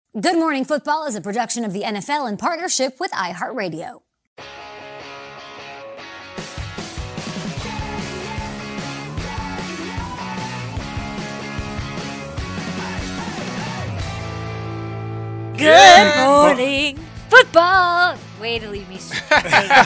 Good Morning Football is a production of the NFL in partnership with iHeartRadio. Good morning football. Way to leave me there,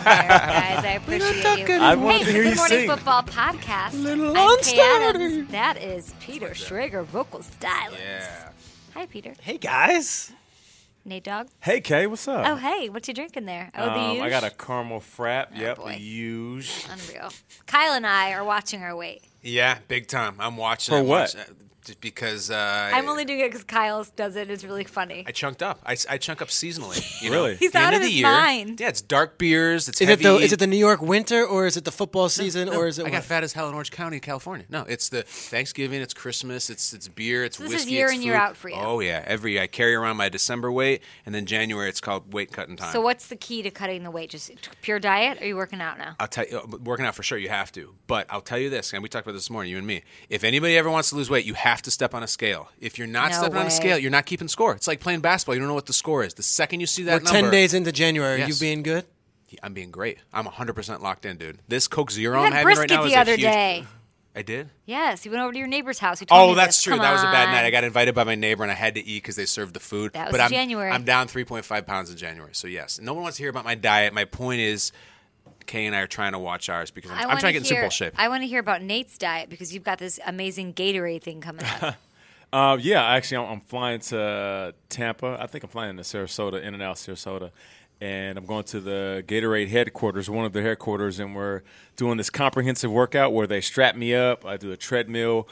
guys. I appreciate you. I wanted to hear Good you Morning sing. Football podcast. Little I'm Kay unsteady. Adams. That is Peter Schrager, vocal stylist. Yeah. Hi, Peter. Hey, guys. Nate Dogg. Hey, Kay, what's up? Oh, hey, what you drinking there? Oh, the I huge? got a caramel frap. Yep, boy. the huge. Unreal. Kyle and I are watching our weight. Yeah, big time. I'm watching. For I'm what? watching, just because I'm only doing it because Kyle does it. It's really funny. I chunked up. I chunk up seasonally. You Really? Know? He's The out end of the his year. mind. Yeah, it's dark beers. It's Is heavy. it the New York winter or is it the football season or is it I got what? fat as hell in Orange County, California. No, it's the Thanksgiving, it's Christmas, it's beer, it's This whiskey, is year it's in, food. year out for you. Oh yeah, I carry around my December weight, and then January it's called weight cutting time. So what's the key to cutting the weight? Just pure diet? Or are you working out now? I'll tell you, working out for sure, you have to. But I'll tell you this, and we talked about this morning, you and me. If anybody ever wants to lose weight, you have to step on a scale. If you're not No stepping on way. a scale, you're not keeping score. It's like playing basketball. You don't know what the score is. The second you see that We're number, 10 days into January. Are you Yes. being good? I'm being great. I'm 100% locked in, dude. This Coke Zero You I'm had having right brisket now is the a other huge... day. I did? Yes, you went over to your neighbor's house. You told Oh, me that's this. true. Come That was a bad on. night. I got invited by my neighbor, and I had to eat because they served the food. That was but in I'm, January. I'm down 3.5 pounds in January. So, yes. No one wants to hear about my diet. My point is, Kay and I are trying to watch ours because I'm trying to get in simple shape. I want to hear about Nate's diet because you've got this amazing Gatorade thing coming up. Yeah, actually, I'm flying to Tampa. I think I'm flying to Sarasota, in and out Sarasota. And I'm going to the Gatorade headquarters, one of their headquarters, and we're doing this comprehensive workout where they strap me up. I do a treadmill,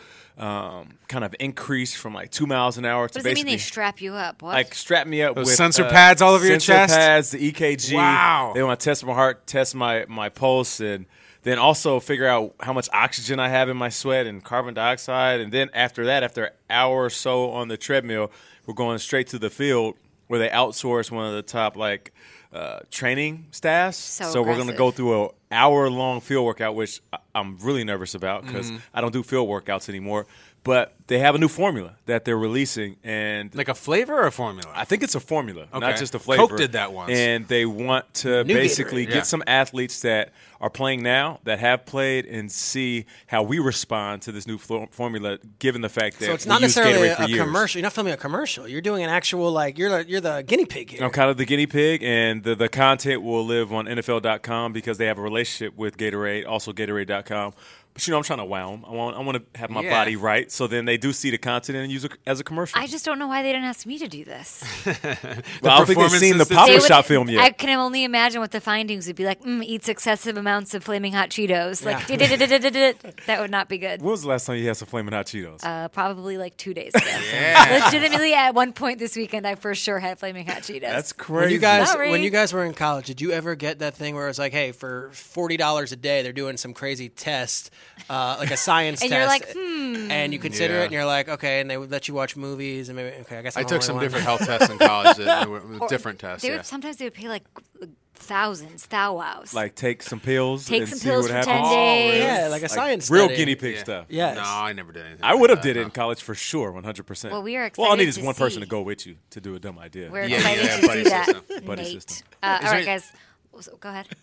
kind of increase from like 2 miles an hour to What does it mean basically they strap you up? What? like strap me up Those with sensor pads all over your sensor chest? pads, the EKG. Wow. They want to test my heart, test my pulse, and then also figure out how much oxygen I have in my sweat and carbon dioxide. And then after that, after an hour or so on the treadmill, we're going straight to the field where they outsource one of the top training staffs. So we're going to aggressive. go through an hour-long field workout, which I'm really nervous about because I don't do field workouts anymore. But they have a new formula that they're releasing, and Like a flavor or a formula? I think it's a formula, not Okay. just a flavor. Coke did that once. And they want to New basically Gatorade, yeah. get some athletes that are playing now, that have played, and see how we respond to this new formula, given the fact that So it's we not use necessarily Gatorade for a years. commercial. You're not filming a commercial. You're doing an actual, you're the guinea pig here. I'm kind of the guinea pig, and the content will live on NFL.com because they have a relationship with Gatorade, also Gatorade.com. But, I'm trying to wow them. I want to have my Yeah. body right, so then they do see the content and use it as a commercial. I just don't know why they didn't ask me to do this. Well, I don't think they've seen the performances Papa They would- Shop film yet. I can only imagine what the findings would be like. Eats excessive amounts of flaming hot Cheetos. Like, that would not be good. When was the last time you had some Flamin' Hot Cheetos? Probably like 2 days ago. Yeah. Legitimately, at one point this weekend, I for sure had flaming hot Cheetos. That's When crazy. you guys Sorry. when you guys were in college, did you ever get that thing where it's like, hey, for $40 a day, they're doing some crazy test, like a science And test, you're like, and you consider Yeah. it, and you're like, okay, and they would let you watch movies, and maybe, okay, I guess I I'm the took only some one. different health tests in college, that were Or different tests. Yeah. Sometimes they would pay like thousands, thou wows. Like take some pills. Take and some see pills what for happens. 10 days. Yeah, like a science real study. guinea pig Yeah. stuff. Yes. No, I never did anything. I like would have that, did it no. in college for sure, 100%. Well, we are All I need excited is to one person see. to go with you to do a dumb idea. We're Yeah, excited yeah, to buddy see that, system. Buddy Nate. system. All there right, any- guys. So, go ahead.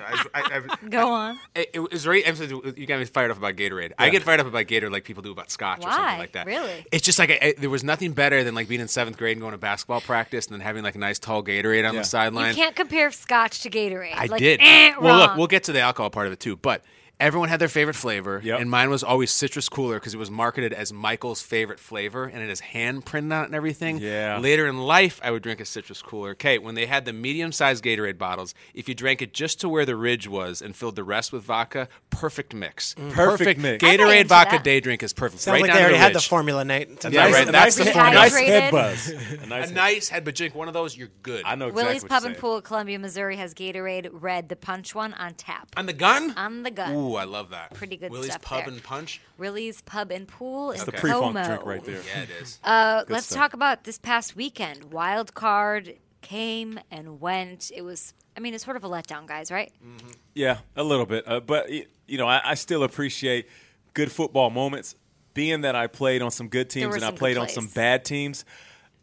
I Go on. It was right. You got me fired up about Gatorade. I get fired up about Gatorade like people do about Scotch or Why? something like that. Really? It's just like there was nothing better than like being in 7th grade and going to basketball practice and then having like a nice tall Gatorade on Yeah. the sideline. You can't compare Scotch to Gatorade. I like, did. wrong. Well, look, we'll get to the alcohol part of it too, but everyone had their favorite flavor, Yep. and mine was always citrus cooler because it was marketed as Michael's favorite flavor, and it is hand printed on it and everything. Yeah. Later in life, I would drink a citrus cooler. Okay, when they had the medium-sized Gatorade bottles, if you drank it just to where the ridge was and filled the rest with vodka, perfect mix. Perfect mix. I'm Gatorade into vodka that. day drink is perfect. Sounds right like down they to already the had the ridge. formula, Nate. It's a Yeah, nice- right, that's the nice, formula. nice Dehydrated. head buzz. A nice head, but drink one of those, you're good. I know exactly Willie's what Pub you're and saying. Pool at Columbia, Missouri has Gatorade Red, the punch one, on tap. On the gun? On the gun. Ooh, I love that. Pretty good Willie's stuff Pub there. and Punch? Willie's Pub and Pool in The Okay. pre-funk Como. drink right there. Yeah, it is. Let's stuff. talk about this past weekend. Wild card came and went. It was, it's sort of a letdown, guys, right? Yeah, a little bit. But, I still appreciate good football moments. Being that I played on some good There teams were and I some good played on plays. some bad teams,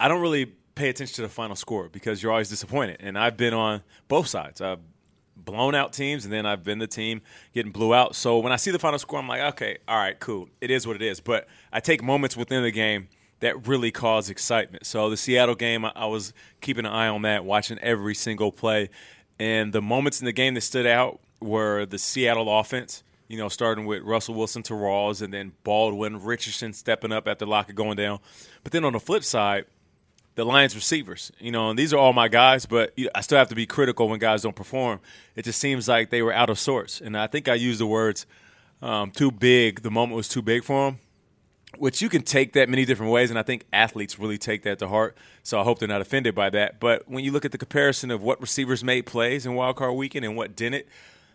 I don't really pay attention to the final score because you're always disappointed. And I've been on both sides. I've blown out teams, and then I've been the team getting blew out. So when I see the final score, I'm like, okay, all right, cool. It is what it is. But I take moments within the game that really cause excitement. So the Seattle game, I was keeping an eye on that, watching every single play. And the moments in the game that stood out were the Seattle offense, starting with Russell Wilson to Rawls, and then Baldwin, Richardson stepping up after Lockett going down. But then on the flip side, the Lions receivers, and these are all my guys, but I still have to be critical when guys don't perform. It just seems like they were out of sorts. And I think I used the words too big. The moment was too big for them, which you can take that many different ways, and I think athletes really take that to heart. So I hope they're not offended by that. But when you look at the comparison of what receivers made plays in Wild Card Weekend and what didn't,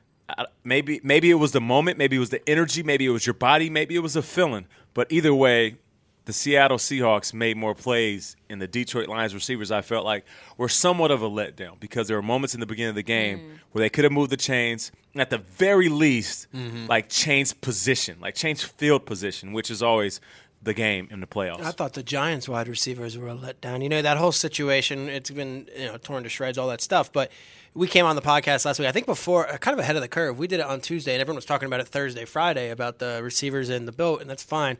maybe it was the moment, maybe it was the energy, maybe it was your body, maybe it was a feeling. But either way, the Seattle Seahawks made more plays, and the Detroit Lions receivers, I felt like, were somewhat of a letdown because there were moments in the beginning of the game where they could have moved the chains, and at the very least, changed position, changed field position, which is always the game in the playoffs. I thought the Giants wide receivers were a letdown. That whole situation, it's been torn to shreds, all that stuff. But we came on the podcast last week, I think before, kind of ahead of the curve. We did it on Tuesday, and everyone was talking about it Thursday, Friday, about the receivers in the boat, and that's fine.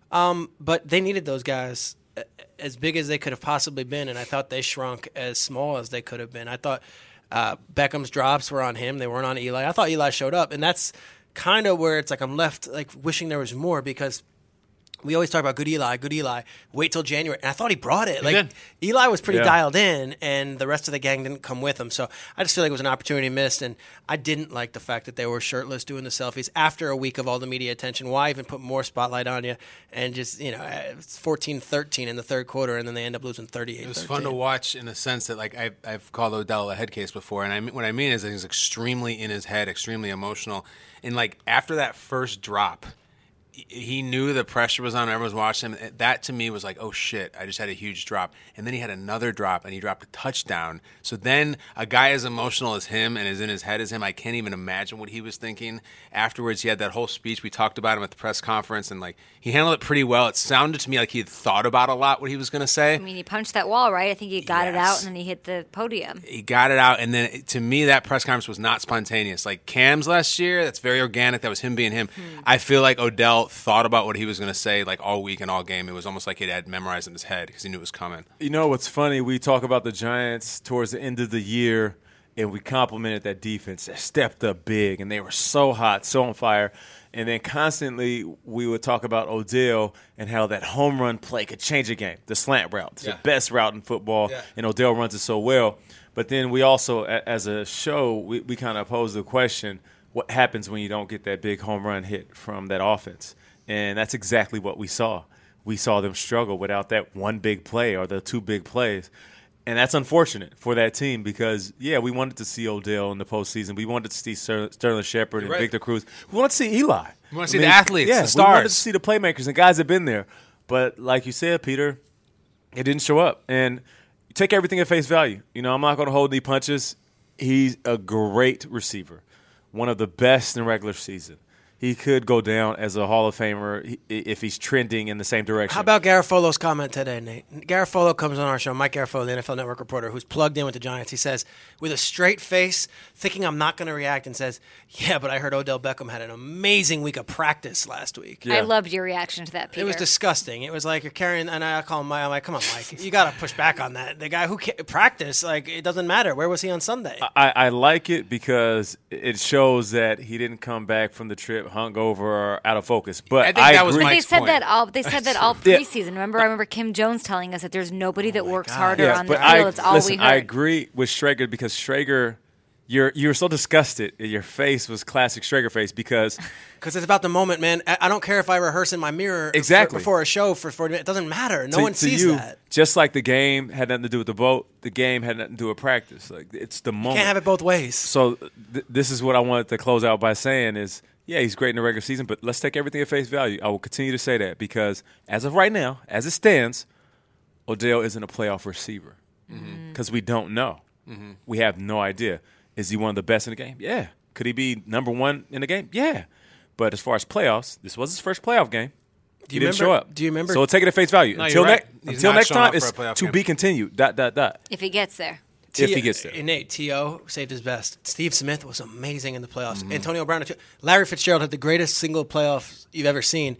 But they needed those guys as big as they could have possibly been, and I thought they shrunk as small as they could have been. I thought Beckham's drops were on him. They weren't on Eli. I thought Eli showed up, and that's kind of where it's like I'm left wishing there was more because we always talk about good Eli, wait till January. And I thought he brought it. Eli was pretty dialed in, and the rest of the gang didn't come with him. So I just feel like it was an opportunity missed, and I didn't like the fact that they were shirtless doing the selfies after a week of all the media attention. Why even put more spotlight on you? And just, it's 14-13 in the third quarter, and then they end up losing 38-13. It was fun to watch in the sense that, I've called Odell a head case before, and what I mean is that he's extremely in his head, extremely emotional. And, after that first drop, he knew the pressure was on. Everyone was watching him. That to me was like, oh shit, I just had a huge drop. And then he had another drop, and he dropped a touchdown. So then a guy as emotional as him and as in his head as him, I can't even imagine what he was thinking. Afterwards, he had that whole speech. We talked about him at the press conference, and he handled it pretty well. It sounded to me like he had thought about a lot what he was going to say. I mean, he punched that wall, right? I think he got it out, and then he hit the podium. He got it out, and then to me, that press conference was not spontaneous. Like Cam's last year, that's very organic. That was him being him. I feel like Odell thought about what he was going to say all week and all game. It was almost like he had memorized in his head because he knew it was coming. What's funny? We talk about the Giants towards the end of the year, and we complimented that defense. They stepped up big, and they were so hot, so on fire. And then constantly we would talk about Odell and how that home run play could change a game. The slant route. It's the best route in football, and Odell runs it so well. But then we also, as a show, we kind of posed the question, what happens when you don't get that big home run hit from that offense? And that's exactly what we saw. We saw them struggle without that one big play or the two big plays. And that's unfortunate for that team because, we wanted to see Odell in the postseason. We wanted to see Sterling Shepard and Victor Cruz. We want to see Eli. We want to see the athletes, the stars. We wanted to see the playmakers and guys that have been there. But like you said, Peter, it didn't show up. And you take everything at face value. I'm not going to hold any punches. He's a great receiver, one of the best in regular season. He could go down as a Hall of Famer if he's trending in the same direction. How about Garofolo's comment today, Nate? Garofolo comes on our show, Mike Garofolo, the NFL Network reporter, who's plugged in with the Giants. He says, with a straight face, thinking I'm not going to react, and says, but I heard Odell Beckham had an amazing week of practice last week. I loved your reaction to that, Peter. It was disgusting. It was like you're carrying, and I call him Mike. I'm like, come on, Mike. You got to push back on that. The guy who practiced, it doesn't matter. Where was he on Sunday? I like it because it shows that he didn't come back from the trip hungover or out of focus. But I think that was But Mike's point. They said that all preseason. Remember, I remember Kim Jones telling us that there's nobody that works harder on the field. It's all we heard. I agree with Schrager because Schrager, you were so disgusted. Your face was classic Schrager face because it's about the moment, man. I don't care if I rehearse in my mirror before a show for 40 minutes. It doesn't matter. No one sees that. Just like the game had nothing to do with the boat, the game had nothing to do with practice. It's the moment. You can't have it both ways. So this is what I wanted to close out by saying is, he's great in the regular season, but let's take everything at face value. I will continue to say that because as of right now, as it stands, Odell isn't a playoff receiver because we don't know. We have no idea. Is he one of the best in the game? Yeah. Could he be number one in the game? Yeah. But as far as playoffs, this was his first playoff game. He didn't show up. Do you remember? So we'll take it at face value. No, until you're right. He's until not next showing time, up for it's a playoff to game. be continued. ... If he gets there. If he gets there. Nate, T.O. saved his best. Steve Smith was amazing in the playoffs. Mm-hmm. Antonio Brown. Larry Fitzgerald had the greatest single playoffs you've ever seen.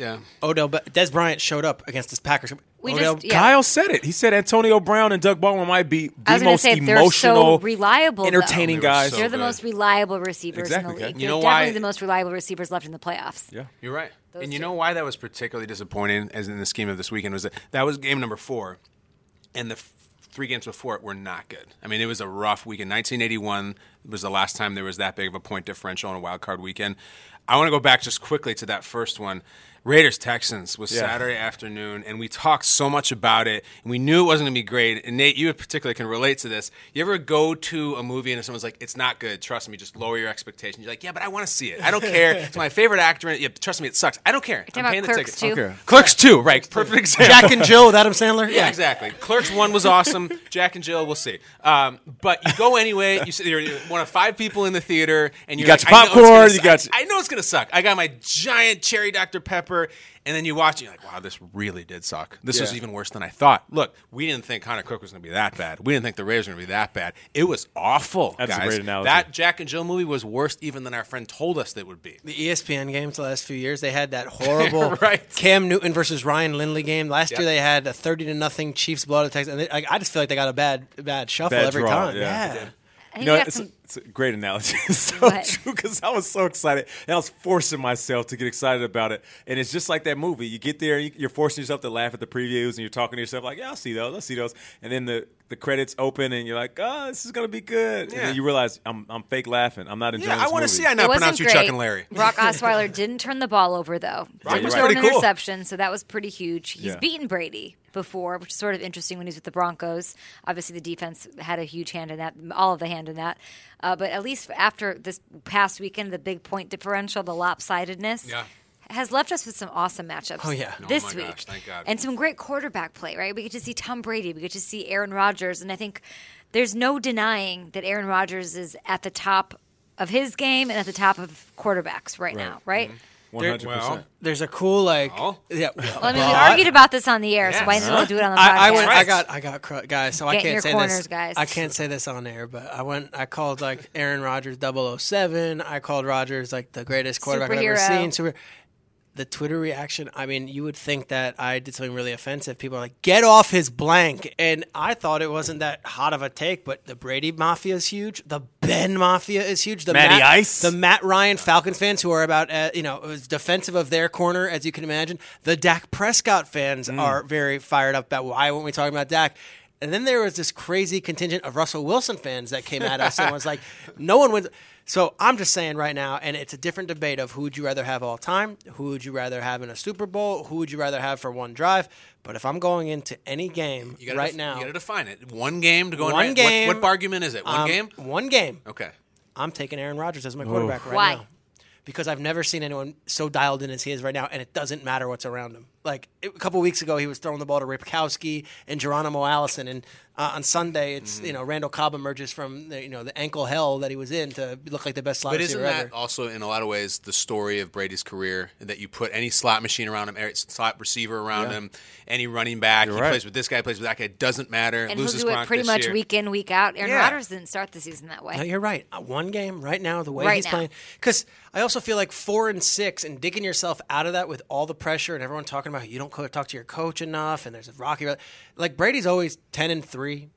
Des Bryant showed up against the Packers. Kyle said it. He said Antonio Brown and Doug Baldwin might be the most they're emotional, so reliable, entertaining though. guys. They're the most reliable receivers Exactly, in the league. okay. You They're know definitely why- the most reliable receivers left in the playoffs. Yeah. You're right. Those And you two. know why that was particularly disappointing, as in the scheme of this weekend, was that was game number 4, and the 3 games before it were not good. I mean, it was a rough weekend. 1981 was the last time there was that big of a point differential on a wild card weekend. I want to go back just quickly to that first one. Raiders-Texans was Saturday afternoon, and we talked so much about it, and we knew it wasn't going to be great. And Nate, you particularly can relate to this. You ever go to a movie and someone's like, it's not good, trust me, just lower your expectations. You're like, yeah, but I want to see it. I don't care. It's my favorite actor. Yeah, trust me, it sucks. I don't care. You're I'm paying talking the about ticket. Clerks 2? Clerks 2, right. Perfect example. Jack and Jill with Adam Sandler. Yeah, exactly. Clerks 1 was awesome. Jack and Jill, we'll see. But you go anyway. You're one of 5 people in the theater, and you're got like, your I know it's popcorn, gonna you suck. got- I know it's gonna suck. I got my giant cherry Dr. Pepper, and then you watch it, you're like, wow, this really did suck. This was even worse than I thought. Look, we didn't think Connor Cook was gonna be that bad. We didn't think the Raiders were gonna be that bad. It was awful, That's a guys. great analogy. That Jack and Jill movie was worse even than our friend told us that would be. The ESPN games the last few years, they had that horrible Right. Cam Newton versus Ryan Lindley game. Last year they had a 30-0 Chiefs blowout at Texas. And I just feel like they got a bad shuffle Bad every draw, time. yeah. Yeah. I You think know, we got it's, some. it's a great analogy. It's so What? true because I was so excited and I was forcing myself to get excited about it. And it's just like that movie. You get there, you're forcing yourself to laugh at the previews, and you're talking to yourself like, "Yeah, I'll see those." And then the credits open, and you're like, "Oh, this is gonna be good." Yeah. And then you realize I'm fake laughing. I'm not enjoying. Yeah, I this want to movie. see I now It wasn't pronounce you great. Chuck and Larry. Brock Osweiler didn't turn the ball over, though. Didn't was throw pretty an cool. interception, so that was pretty huge. He's Yeah. beaten Brady before, which is sort of interesting when he's with the Broncos. Obviously, the defense had a huge hand in that, all of the hand in that. But at least after this past weekend, the big point differential, the lopsidedness, has left us with some awesome matchups Oh, yeah. this Oh, my week. gosh, thank God. And some great quarterback play, right? We get to see Tom Brady. We get to see Aaron Rodgers. And I think there's no denying that Aaron Rodgers is at the top of his game and at the top of quarterbacks right now, right? 100%. Well, There's a cool Well, yeah. I mean, we argued about this on the air, so why Yes. didn't we do it on the podcast? I went. Right. I got guys. So Get I in can't your say corners, this. guys. I can't say this on air, but I called like Aaron Rodgers 007. I called Rodgers like the greatest quarterback I've ever Superhero. seen. The Twitter reaction. I mean, you would think that I did something really offensive. People are like, "Get off his blank," and I thought it wasn't that hot of a take. But the Brady Mafia is huge. The Ben Mafia is huge. The Matty Ice. The Matt Ryan Falcons fans who are about as defensive of their corner as you can imagine. The Dak Prescott fans are very fired up about why weren't we talking about Dak. And then there was this crazy contingent of Russell Wilson fans that came at us and was like, no one wins. So I'm just saying right now, and it's a different debate of who would you rather have all time, who would you rather have in a Super Bowl, who would you rather have for one drive. But if I'm going into any game right now, you got to define it. One game to go One in. game. What argument is it? One game? One game. Okay. I'm taking Aaron Rodgers as my quarterback right Why? now. Because I've never seen anyone so dialed in as he is right now, and it doesn't matter what's around him. Like a couple weeks ago, he was throwing the ball to Ripkowski and Geronimo Allison, and on Sunday, it's Randall Cobb emerges from the ankle hell that he was in to look like the best slot But isn't receiver that ever. also, in a lot of ways, the story of Brady's career? That you put any slot machine around him, slot receiver around him, any running back, he right. plays with this guy, plays with that guy. It doesn't matter. And he'll Loses do it Gronk pretty this much year. week in, week out. Aaron Yeah. Rodgers didn't start the season that way. No, you're right. One game right now, the way Right he's now. playing. Because I also feel like 4-6 and digging yourself out of that with all the pressure and everyone talking about you don't talk to your coach enough and there's a rocky. Like Brady's always 10-3.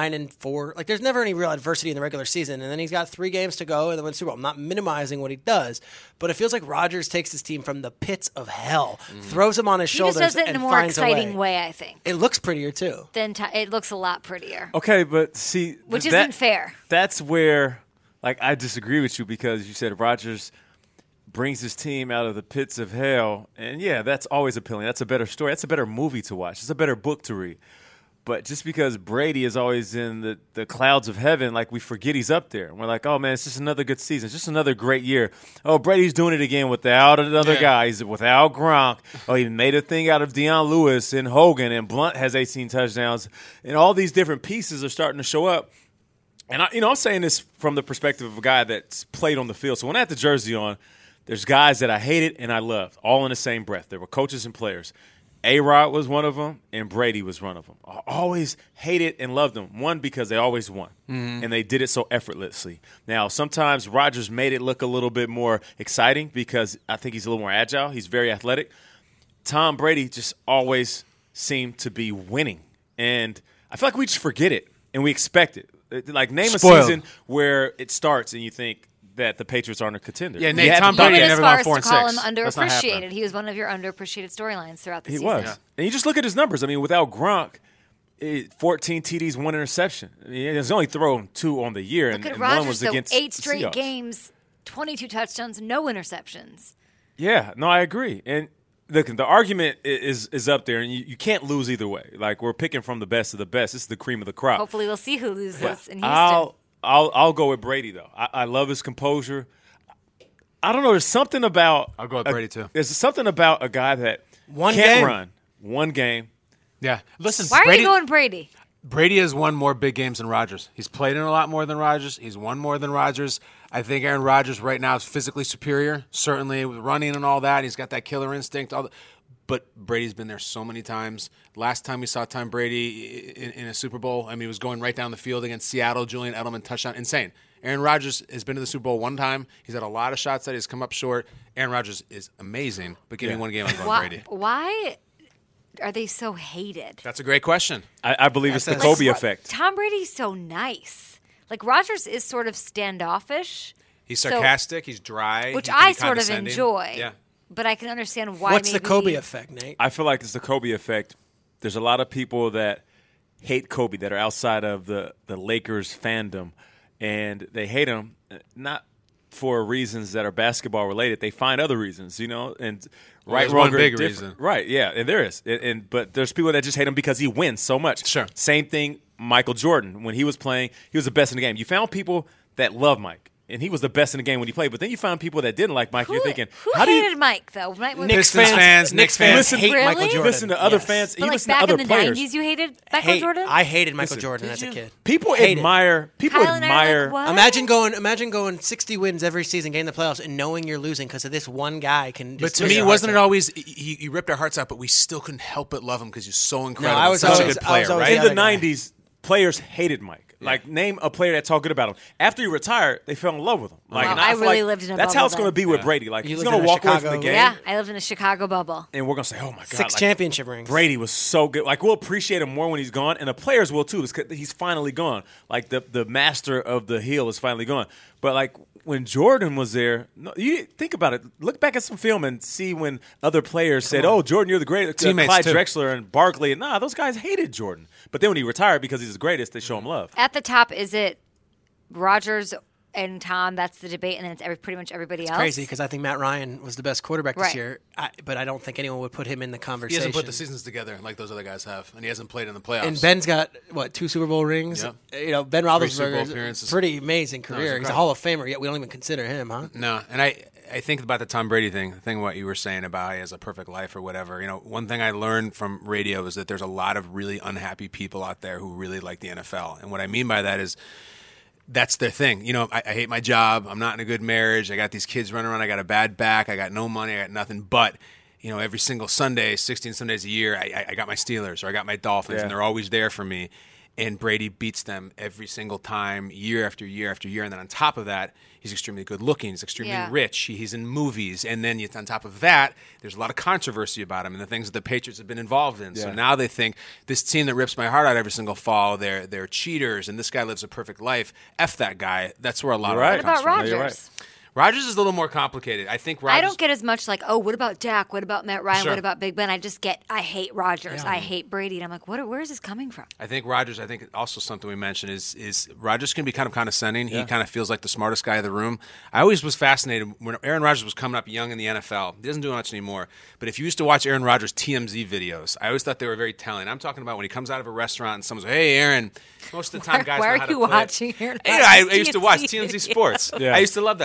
9-4. Like there's never any real adversity in the regular season, and then he's got 3 games to go and then win Super Bowl. I'm not minimizing what he does, but it feels like Rodgers takes his team from the pits of hell, throws them on his He shoulders, just does it in and a more finds exciting a way. way, I think. It looks prettier too. Then it looks a lot prettier, Okay, but see, which that- isn't fair. That's where, I disagree with you because you said Rodgers brings his team out of the pits of hell, and yeah, that's always appealing. That's a better story. That's a better movie to watch. It's a better book to read. But just because Brady is always in the clouds of heaven, we forget he's up there. We're like, oh, man, it's just another good season. It's just another great year. Oh, Brady's doing it again without another guy. He's without Gronk. Oh, he made a thing out of Deion Lewis and Hogan, and Blunt has 18 touchdowns. And all these different pieces are starting to show up. And, I'm saying this from the perspective of a guy that's played on the field. So when I had the jersey on, there's guys that I hated and I loved, all in the same breath. There were coaches and players. A-Rod was one of them, and Brady was one of them. I always hated and loved them. One, because they always won, and they did it so effortlessly. Now, sometimes Rodgers made it look a little bit more exciting because I think he's a little more agile. He's very athletic. Tom Brady just always seemed to be winning, and I feel like we just forget it, and we expect it. Like, name Spoiled. a season where it starts and you think that the Patriots aren't a contender. Yeah, Nate, Tom He Brady went as never far gone as 4 to and call 6. him That's not happening. underappreciated. He was one of your underappreciated storylines throughout the He season. was. Yeah. And you just look at his numbers. I mean, without Gronk, 14 TDs, 1 interception. I mean, he's only thrown 2 on the year, Look at and one Rodgers, was though. against 8 the straight Seahawks. games, 22 touchdowns, no interceptions. Yeah, no, I agree. And look, the argument is up there, and you can't lose either way. Like, we're picking from the best of the best. This is the cream of the crop. Hopefully we'll see who loses in Houston. I'll go with Brady, though. I love his composure. I don't know. There's something about I'll go with Brady, too. There's something about a guy that One can't game. run one game. Yeah. Listen, Why are Brady, you going Brady? Brady has won more big games than Rodgers. He's played in a lot more than Rodgers. He's won more than Rodgers. I think Aaron Rodgers right now is physically superior, certainly with running and all that. He's got that killer instinct. But Brady's been there so many times. Last time we saw Tom Brady in a Super Bowl, I mean, he was going right down the field against Seattle, Julian Edelman touchdown. Insane. Aaron Rodgers has been to the Super Bowl 1 time. He's had a lot of shots that he's come up short. Aaron Rodgers is amazing, but give me 1 game, I'm going Brady. Why are they so hated? That's a great question. I believe it's the That's- Kobe effect. Tom Brady's so nice. Like, Rodgers is sort of standoffish. He's So- sarcastic. He's dry. which he can I be sort of condescending. enjoy. Yeah. But I can understand why. What's the maybe Kobe effect, Nate? I feel like it's the Kobe effect. There's a lot of people that hate Kobe that are outside of the Lakers fandom, and they hate him not for reasons that are basketball related. They find other reasons, and right, there's wrong, one or big indifferent. reason. Right? Yeah, and there is, but there's people that just hate him because he wins so much. Sure. Same thing. Michael Jordan, when he was playing, he was the best in the game. You found people that love Mike. And he was the best in the game when he played. But then you found people that didn't like Mike. Who, You're thinking, who how do hated you Mike though? Mike was- Knicks Knicks fans Listen, hate Michael Really? Jordan. listen to other Yes. fans? But You like listen back to in other the players. 90s, you hated Michael Jordan? I hated Michael Listen, Jordan did as a you? kid. People Hated. admire. People Kyle and I are admire. like, what? Imagine going 60 wins every season, getting the playoffs, and knowing you're losing because of this one guy can. But Just to rip me, your wasn't it hearts out. always he ripped our hearts out, but we still couldn't help but love him because he's so incredible. I was such always- a good I was player, always right? In the the other guy. 90s, players hated Mike. Like, name a player that talked good about him. After he retired, they fell in love with him. Like, Wow, and I feel really like lived in a that's how bubble it's going to then. be with Brady. Like, You he's lived going in to a walk away from Chicago- the game, Yeah, I lived in a Chicago bubble. and we're going to say, "Oh my God, 6 like, championship rings. Brady was so good." Like, we'll appreciate him more when he's gone, and the players will too. Because he's finally gone. Like, the master of the hill is finally gone. But like, when Jordan was there, no, you think about it. Look back at some film and see when other players said, "Oh, Jordan, you're the greatest." Teammates, Clyde too. Drexler and Barkley, and those guys hated Jordan. But then when he retired because he's the greatest, they show him love. At the top, is it Rodgers and Tom? That's the debate, and then it's pretty much everybody else. Crazy because I think Matt Ryan was the best quarterback this Right. year, but I don't think anyone would put him in the He conversation. hasn't put the seasons together like those other guys have, and he hasn't played in the playoffs. And Ben's got 2 Super Bowl rings. Yep. Ben Super Bowl Roethlisberger's appearances. pretty amazing he's career. He's a incredible. Hall of Famer, yet we don't even consider him, huh? No, and I think about the Tom Brady thing, the thing what you were saying about he has a perfect life or whatever. One thing I learned from radio is that there's a lot of really unhappy people out there who really like the NFL. And what I mean by that is that's their thing. I hate my job. I'm not in a good marriage. I got these kids running around. I got a bad back. I got no money. I got nothing. But, every single Sunday, 16 Sundays a year, I got my Steelers or I got my Dolphins, Yeah. and they're always there for me. And Brady beats them every single time, year after year after year. And then on top of that, he's extremely good looking. He's extremely Yeah. rich. He's in movies. And then on top of that, there's a lot of controversy about him and the things that the Patriots have been involved in. So Yeah. now they think this team that rips my heart out every single fall, they're cheaters, and this guy lives a perfect life. F that guy. That's where a lot You're of right. it What comes about from. Rodgers? you're right. Rodgers is a little more complicated. I think Rodgers. I don't get as much like, what about Dak? What about Matt Ryan? Sure. What about Big Ben? I hate Rodgers. I hate Brady. And I'm like, where is this coming from? I think Rodgers. I think also something we mentioned is Rodgers can be kind of condescending. He kind of feels like the smartest guy in the room. I always was fascinated when Aaron Rodgers was coming up young in the NFL. He doesn't do much anymore. But if you used to watch Aaron Rodgers TMZ videos, I always thought they were very telling. I'm talking about when he comes out of a restaurant and someone's like, "Hey, Aaron." Most of the time, guys Why know are how to you play it. watching Aaron I Rodgers used to watch TMZ TMZ Sports. Yeah. I used to love that stuff. And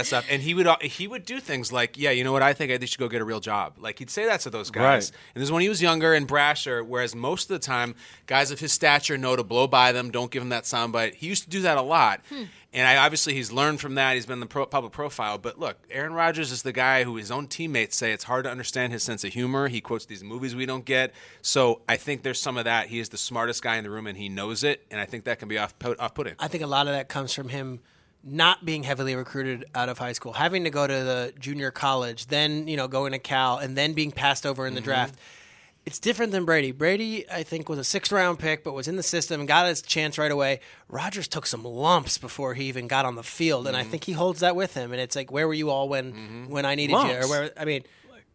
And he would do things like, yeah, you know what, I think they should go get a real job. Like, he'd say that to those guys. Right. And this is when he was younger and brasher, whereas most of the time, guys of his stature know to blow by them, don't give him that soundbite. He used to do that a lot. And obviously he's learned from that. He's been in the public profile. But look, Aaron Rodgers is the guy who his own teammates say it's hard to understand his sense of humor. He quotes these movies we don't get. So I think there's some of that. He is the smartest guy in the room, and he knows it. And I think that can be off-putting. I think a lot of that comes from him not being heavily recruited out of high school, having to go to the junior college, then going to Cal, and then being passed over in the draft. It's different than Brady. Brady, I think, was a 6th-round pick, but was in the system and got his chance right away. Rodgers took some lumps before he even got on the field, and I think he holds that with him. And it's like, where were you all when I needed you? Or where? I mean,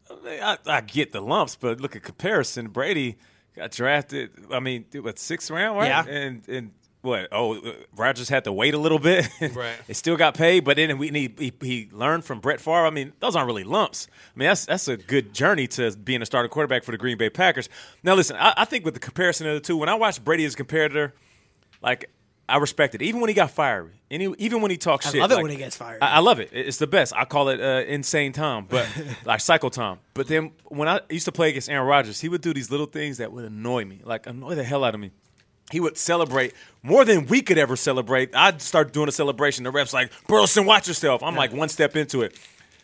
I get the lumps, but look at comparison. Brady got drafted. I mean, 6th round, right? Yeah. And what? Oh, Rodgers had to wait a little bit. Right. It still got paid, but then he learned from Brett Favre. I mean, those aren't really lumps. I mean, that's a good journey to being a starting quarterback for the Green Bay Packers. Now, listen, I think with the comparison of the two, when I watch Brady as a competitor, like, I respect it. Even when he got fiery, and even when he talks shit. I love it when he gets fired. I love it. It's the best. I call it insane Tom, but like Psycho Tom. But then when I used to play against Aaron Rodgers, he would do these little things that would annoy me, like annoy the hell out of me. He would celebrate more than we could ever celebrate. I'd start doing a celebration. The ref's like, Burleson, watch yourself. I'm like one step into it.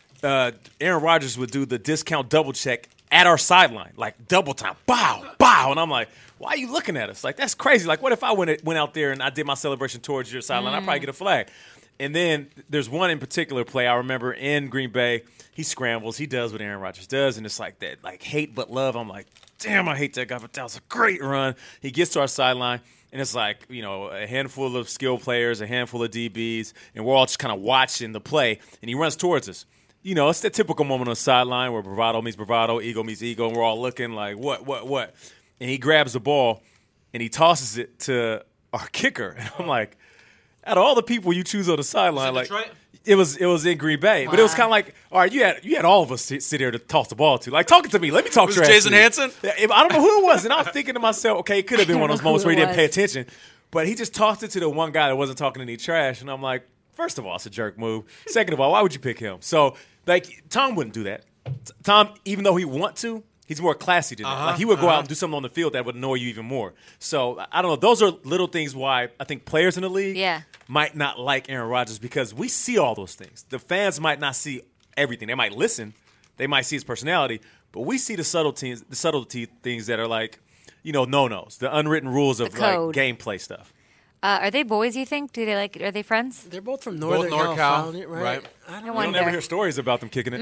Aaron Rodgers would do the discount double check at our sideline, like double time, bow, bow. And I'm like, why are you looking at us? Like, that's crazy. Like, what if I went out there and I did my celebration towards your sideline? I'd probably get a flag. And then there's one in particular play I remember in Green Bay. He scrambles. He does what Aaron Rodgers does, and it's like that, like hate but love. I'm like, damn, I hate that guy, but that was a great run. He gets to our sideline, and it's like, a handful of skill players, a handful of DBs, and we're all just kind of watching the play, and he runs towards us. It's the typical moment on the sideline where bravado meets bravado, ego meets ego, and we're all looking like, what? And he grabs the ball, and he tosses it to our kicker. And I'm like, out of all the people you choose on the sideline, like Detroit? it was in Green Bay, but it was kind of like, all right, you had all of us sit there to toss the ball to. Like, talking to me, let me talk Was trash. Jason to you. Hansen? I don't know who it was, and I was thinking to myself, okay, it could have been one of those moments where he didn't was. pay attention, but he just tossed it to the one guy that wasn't talking any trash, and I'm like, first of all, it's a jerk move. Second of all, why would you pick him? So, like, Tom wouldn't do that. Tom, even though he want to, he's more classy than that. Like, he would go out and do something on the field that would annoy you even more. So, I don't know. Those are little things why I think players in the league might not like Aaron Rodgers, because we see all those things. The fans might not see everything. They might listen. They might see his personality. But we see the subtlety things that are like, no-nos, the unwritten rules of like gameplay stuff. Are they boys, you think? Are they friends? They're both from Northern NorCal, California, right? I You don't wonder. ever hear stories about them kicking it.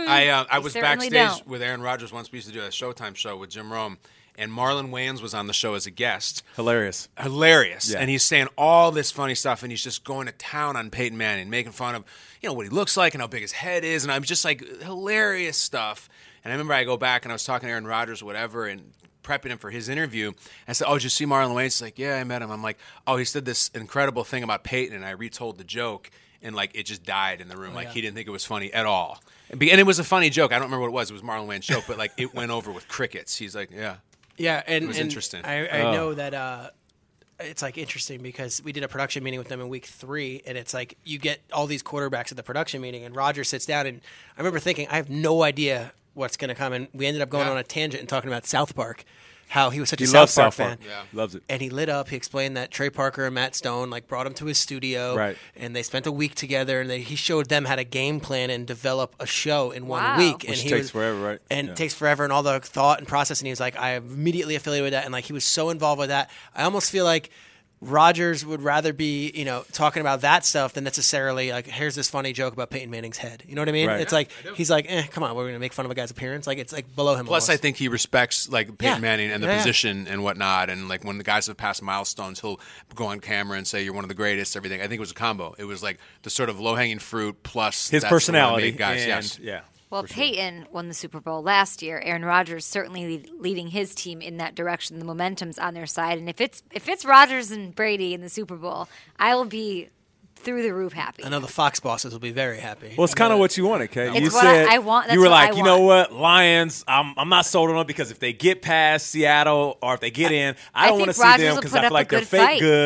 I was certainly backstage don't. with Aaron Rodgers once. We used to do a Showtime show with Jim Rome, and Marlon Wayans was on the show as a guest. Hilarious. Yeah. And he's saying all this funny stuff, and he's just going to town on Peyton Manning, making fun of what he looks like and how big his head is, and I'm just like, hilarious stuff. And I remember I go back and I was talking to Aaron Rodgers or whatever, and prepping him for his interview. I said, did you see Marlon Wayans? He's like, yeah, I met him. I'm like, he said this incredible thing about Peyton, and I retold the joke, and like it just died in the room. He didn't think it was funny at all. And it was a funny joke. I don't remember what it was. It was Marlon Wayans' joke, but like it went over with crickets. He's like, yeah. Yeah, and It was interesting. I know that it's like interesting because we did a production meeting with them in week 3, and it's like you get all these quarterbacks at the production meeting, and Roger sits down, and I remember thinking, I have no idea what's going to come, and we ended up going on a tangent and talking about South Park, how he was such a South Park fan. Yeah. Loves it. And he lit up. He explained that Trey Parker and Matt Stone brought him to his studio, Right. and they spent a week together, and he showed them how to game plan and develop a show in one Wow. week. Which and takes forever, right? And Yeah. it takes forever, and all the thought and process. And he was like, I am immediately affiliated with that, and he was so involved with that. I almost feel like Rodgers would rather be, talking about that stuff than necessarily here's this funny joke about Peyton Manning's head. You know what I mean? Right. It's he's like, come on, we're going to make fun of a guy's appearance. It's below him. Plus, almost. I think he respects Peyton Yeah. Manning and the Yeah. position and whatnot. And when the guys have passed milestones, he'll go on camera and say, "You're one of the greatest." Everything. I think it was a combo. It was like the sort of low hanging fruit plus His that's one of the personality. big guys. And, Yes. Yeah. Well, for sure. Peyton won the Super Bowl last year. Aaron Rodgers certainly leading his team in that direction. The momentum's on their side, and if it's Rodgers and Brady in the Super Bowl, I will be through the roof happy. I know the Fox bosses will be very happy. Well, it's kind of what you wanted, Kay. It's You what said I want. That's you were what like, I you know want. what, Lions. I'm not sold on them because if they get past Seattle or if they get in, I don't think want to see Rodgers them will because put I feel up a like they're good fake fight. good.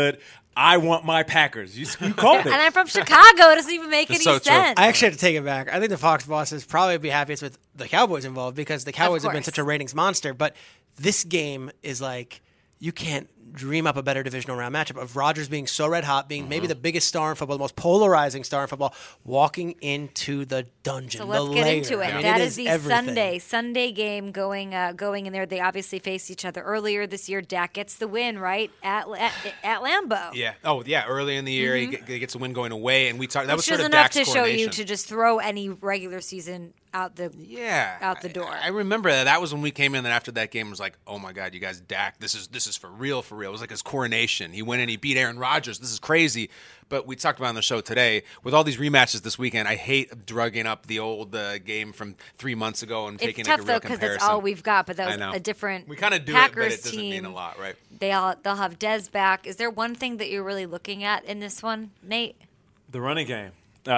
I want my Packers. You called it. And I'm from Chicago. It doesn't even make any so true. sense. I actually have to take it back. I think the Fox bosses probably be happiest with the Cowboys involved because the Cowboys have been course. such a ratings monster. But this game is like you can't dream up a better divisional round matchup of Rodgers being so red hot, being maybe the biggest star in football, the most polarizing star in football, walking into the dungeon. So let's the get lair. into it. I mean, That it is the everything. Sunday game going in there. They obviously faced each other earlier this year. Dak gets the win, right, at Lambeau. Yeah. Oh, yeah. Early in the year, he gets a win going away, and we talked. That was Which sort is of enough Dak's to show you coronation. to just throw any regular season out the door. I remember that. That was when we came in. And after that game, it was like, oh my god, you guys, Dak, this is for real, for real. It was like his coronation. He went and he beat Aaron Rodgers. This is crazy. But we talked about on the show today with all these rematches this weekend. I hate drugging up the old game from 3 months ago and taking It's tough like a though real because comparison. that's all we've got. But that I was know. a different. We kind of do Packers it, but it doesn't team. mean a lot, right? They'll have Dez back. Is there one thing that you're really looking at in this one, Nate? The running game.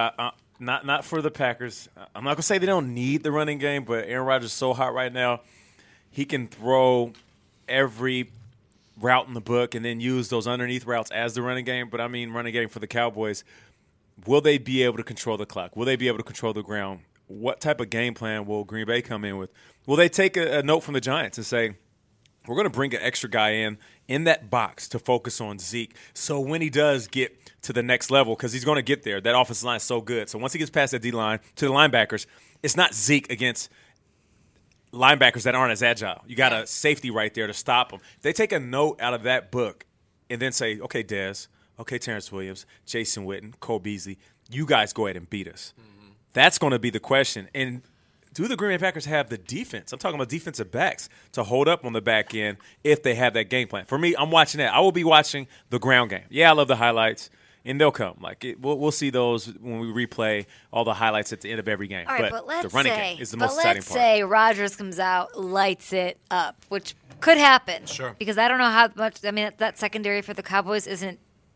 Not for the Packers. I'm not going to say they don't need the running game, but Aaron Rodgers is so hot right now. He can throw every route in the book and then use those underneath routes as the running game. But I mean running game for the Cowboys. Will they be able to control the clock? Will they be able to control the ground? What type of game plan will Green Bay come in with? Will they take a note from the Giants and say, we're going to bring an extra guy in that box to focus on Zeke. So when he does get to the next level, because he's going to get there, that offensive line is so good. So once he gets past that D-line to the linebackers, it's not Zeke against linebackers that aren't as agile. You got a safety right there to stop them. If they take a note out of that book and then say, okay, Dez, okay, Terrence Williams, Jason Witten, Cole Beasley, you guys go ahead and beat us. Mm-hmm. That's going to be the question. And do the Green Bay Packers have the defense? I'm talking about defensive backs to hold up on the back end if they have that game plan. For me, I'm watching that. I will be watching the ground game. Yeah, I love the highlights, and they'll come. We'll see those when we replay all the highlights at the end of every game. All right, but let's the running say, game is the most exciting part. Let's say Rodgers comes out, lights it up, which could happen. Sure. Because I don't know how much. I mean, that secondary for the Cowboys isn't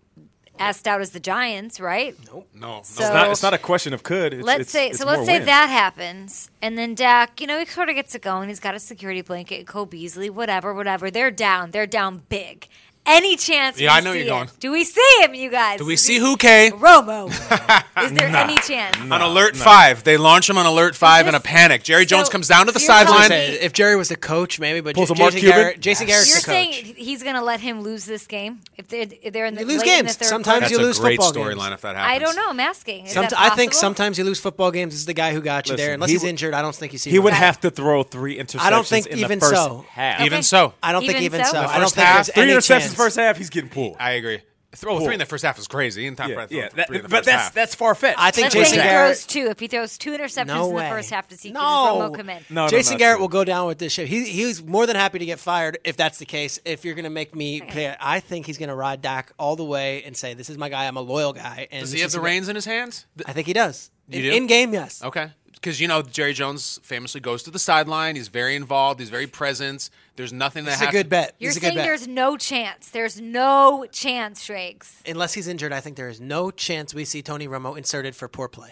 as stout as the Giants, right? No. So- It's not a question of could. Let's say that happens, and then Dak, he sort of gets it going. He's got a security blanket, Cole Beasley, whatever. They're down big. Any chance? Yeah, we I know see you're going. him? Do we see him, you guys? Do we see who, Kay? Romo? Is there any chance? On Alert 5. They launch him on Alert 5 in a panic. Jerry Jones comes down to the so you're telling sideline. me- If Jerry was the coach, maybe, but Pulls a Mark Jason Cuban? Jason Yes. Garrett's You're the coach. saying he's going to let him lose this game if they're in the You lose late in the games. third Sometimes quarter? you That's lose a great football games. storyline if that happens. I don't know. I'm asking. Is that I think possible? sometimes you lose football games. This is the guy who got you Listen, there. Unless he he's would- injured, I don't think you see. He him. would have to throw 3 interceptions I don't think in even the first so. half. Okay. Even so. I don't think even so. The I don't first think half, there's 3 any interceptions chance. first half, he's getting pulled. I agree. Three in the first half was crazy. In top Yeah, three in the but first half. that's far-fetched. I think Let's Jason say he Garrett. throws 2. If he throws 2 interceptions No in way. the first half, does No. Romo come in? No, Jason not Garrett true. will go down with this ship. He's more than happy to get fired if that's the case. If you're going to make me play it, I think he's going to ride Dak all the way and say, "This is my guy. I'm a loyal guy." And Does this he have is the a- reins in his hands? I think he does. You do? In game, yes. Okay. Because, Jerry Jones famously goes to the sideline. He's very involved. He's very present. There's nothing that This is a good bet. You're This is a good saying bet. there's no chance. There's no chance, Shrakes. Unless he's injured, I think there is no chance we see Tony Romo inserted for poor play.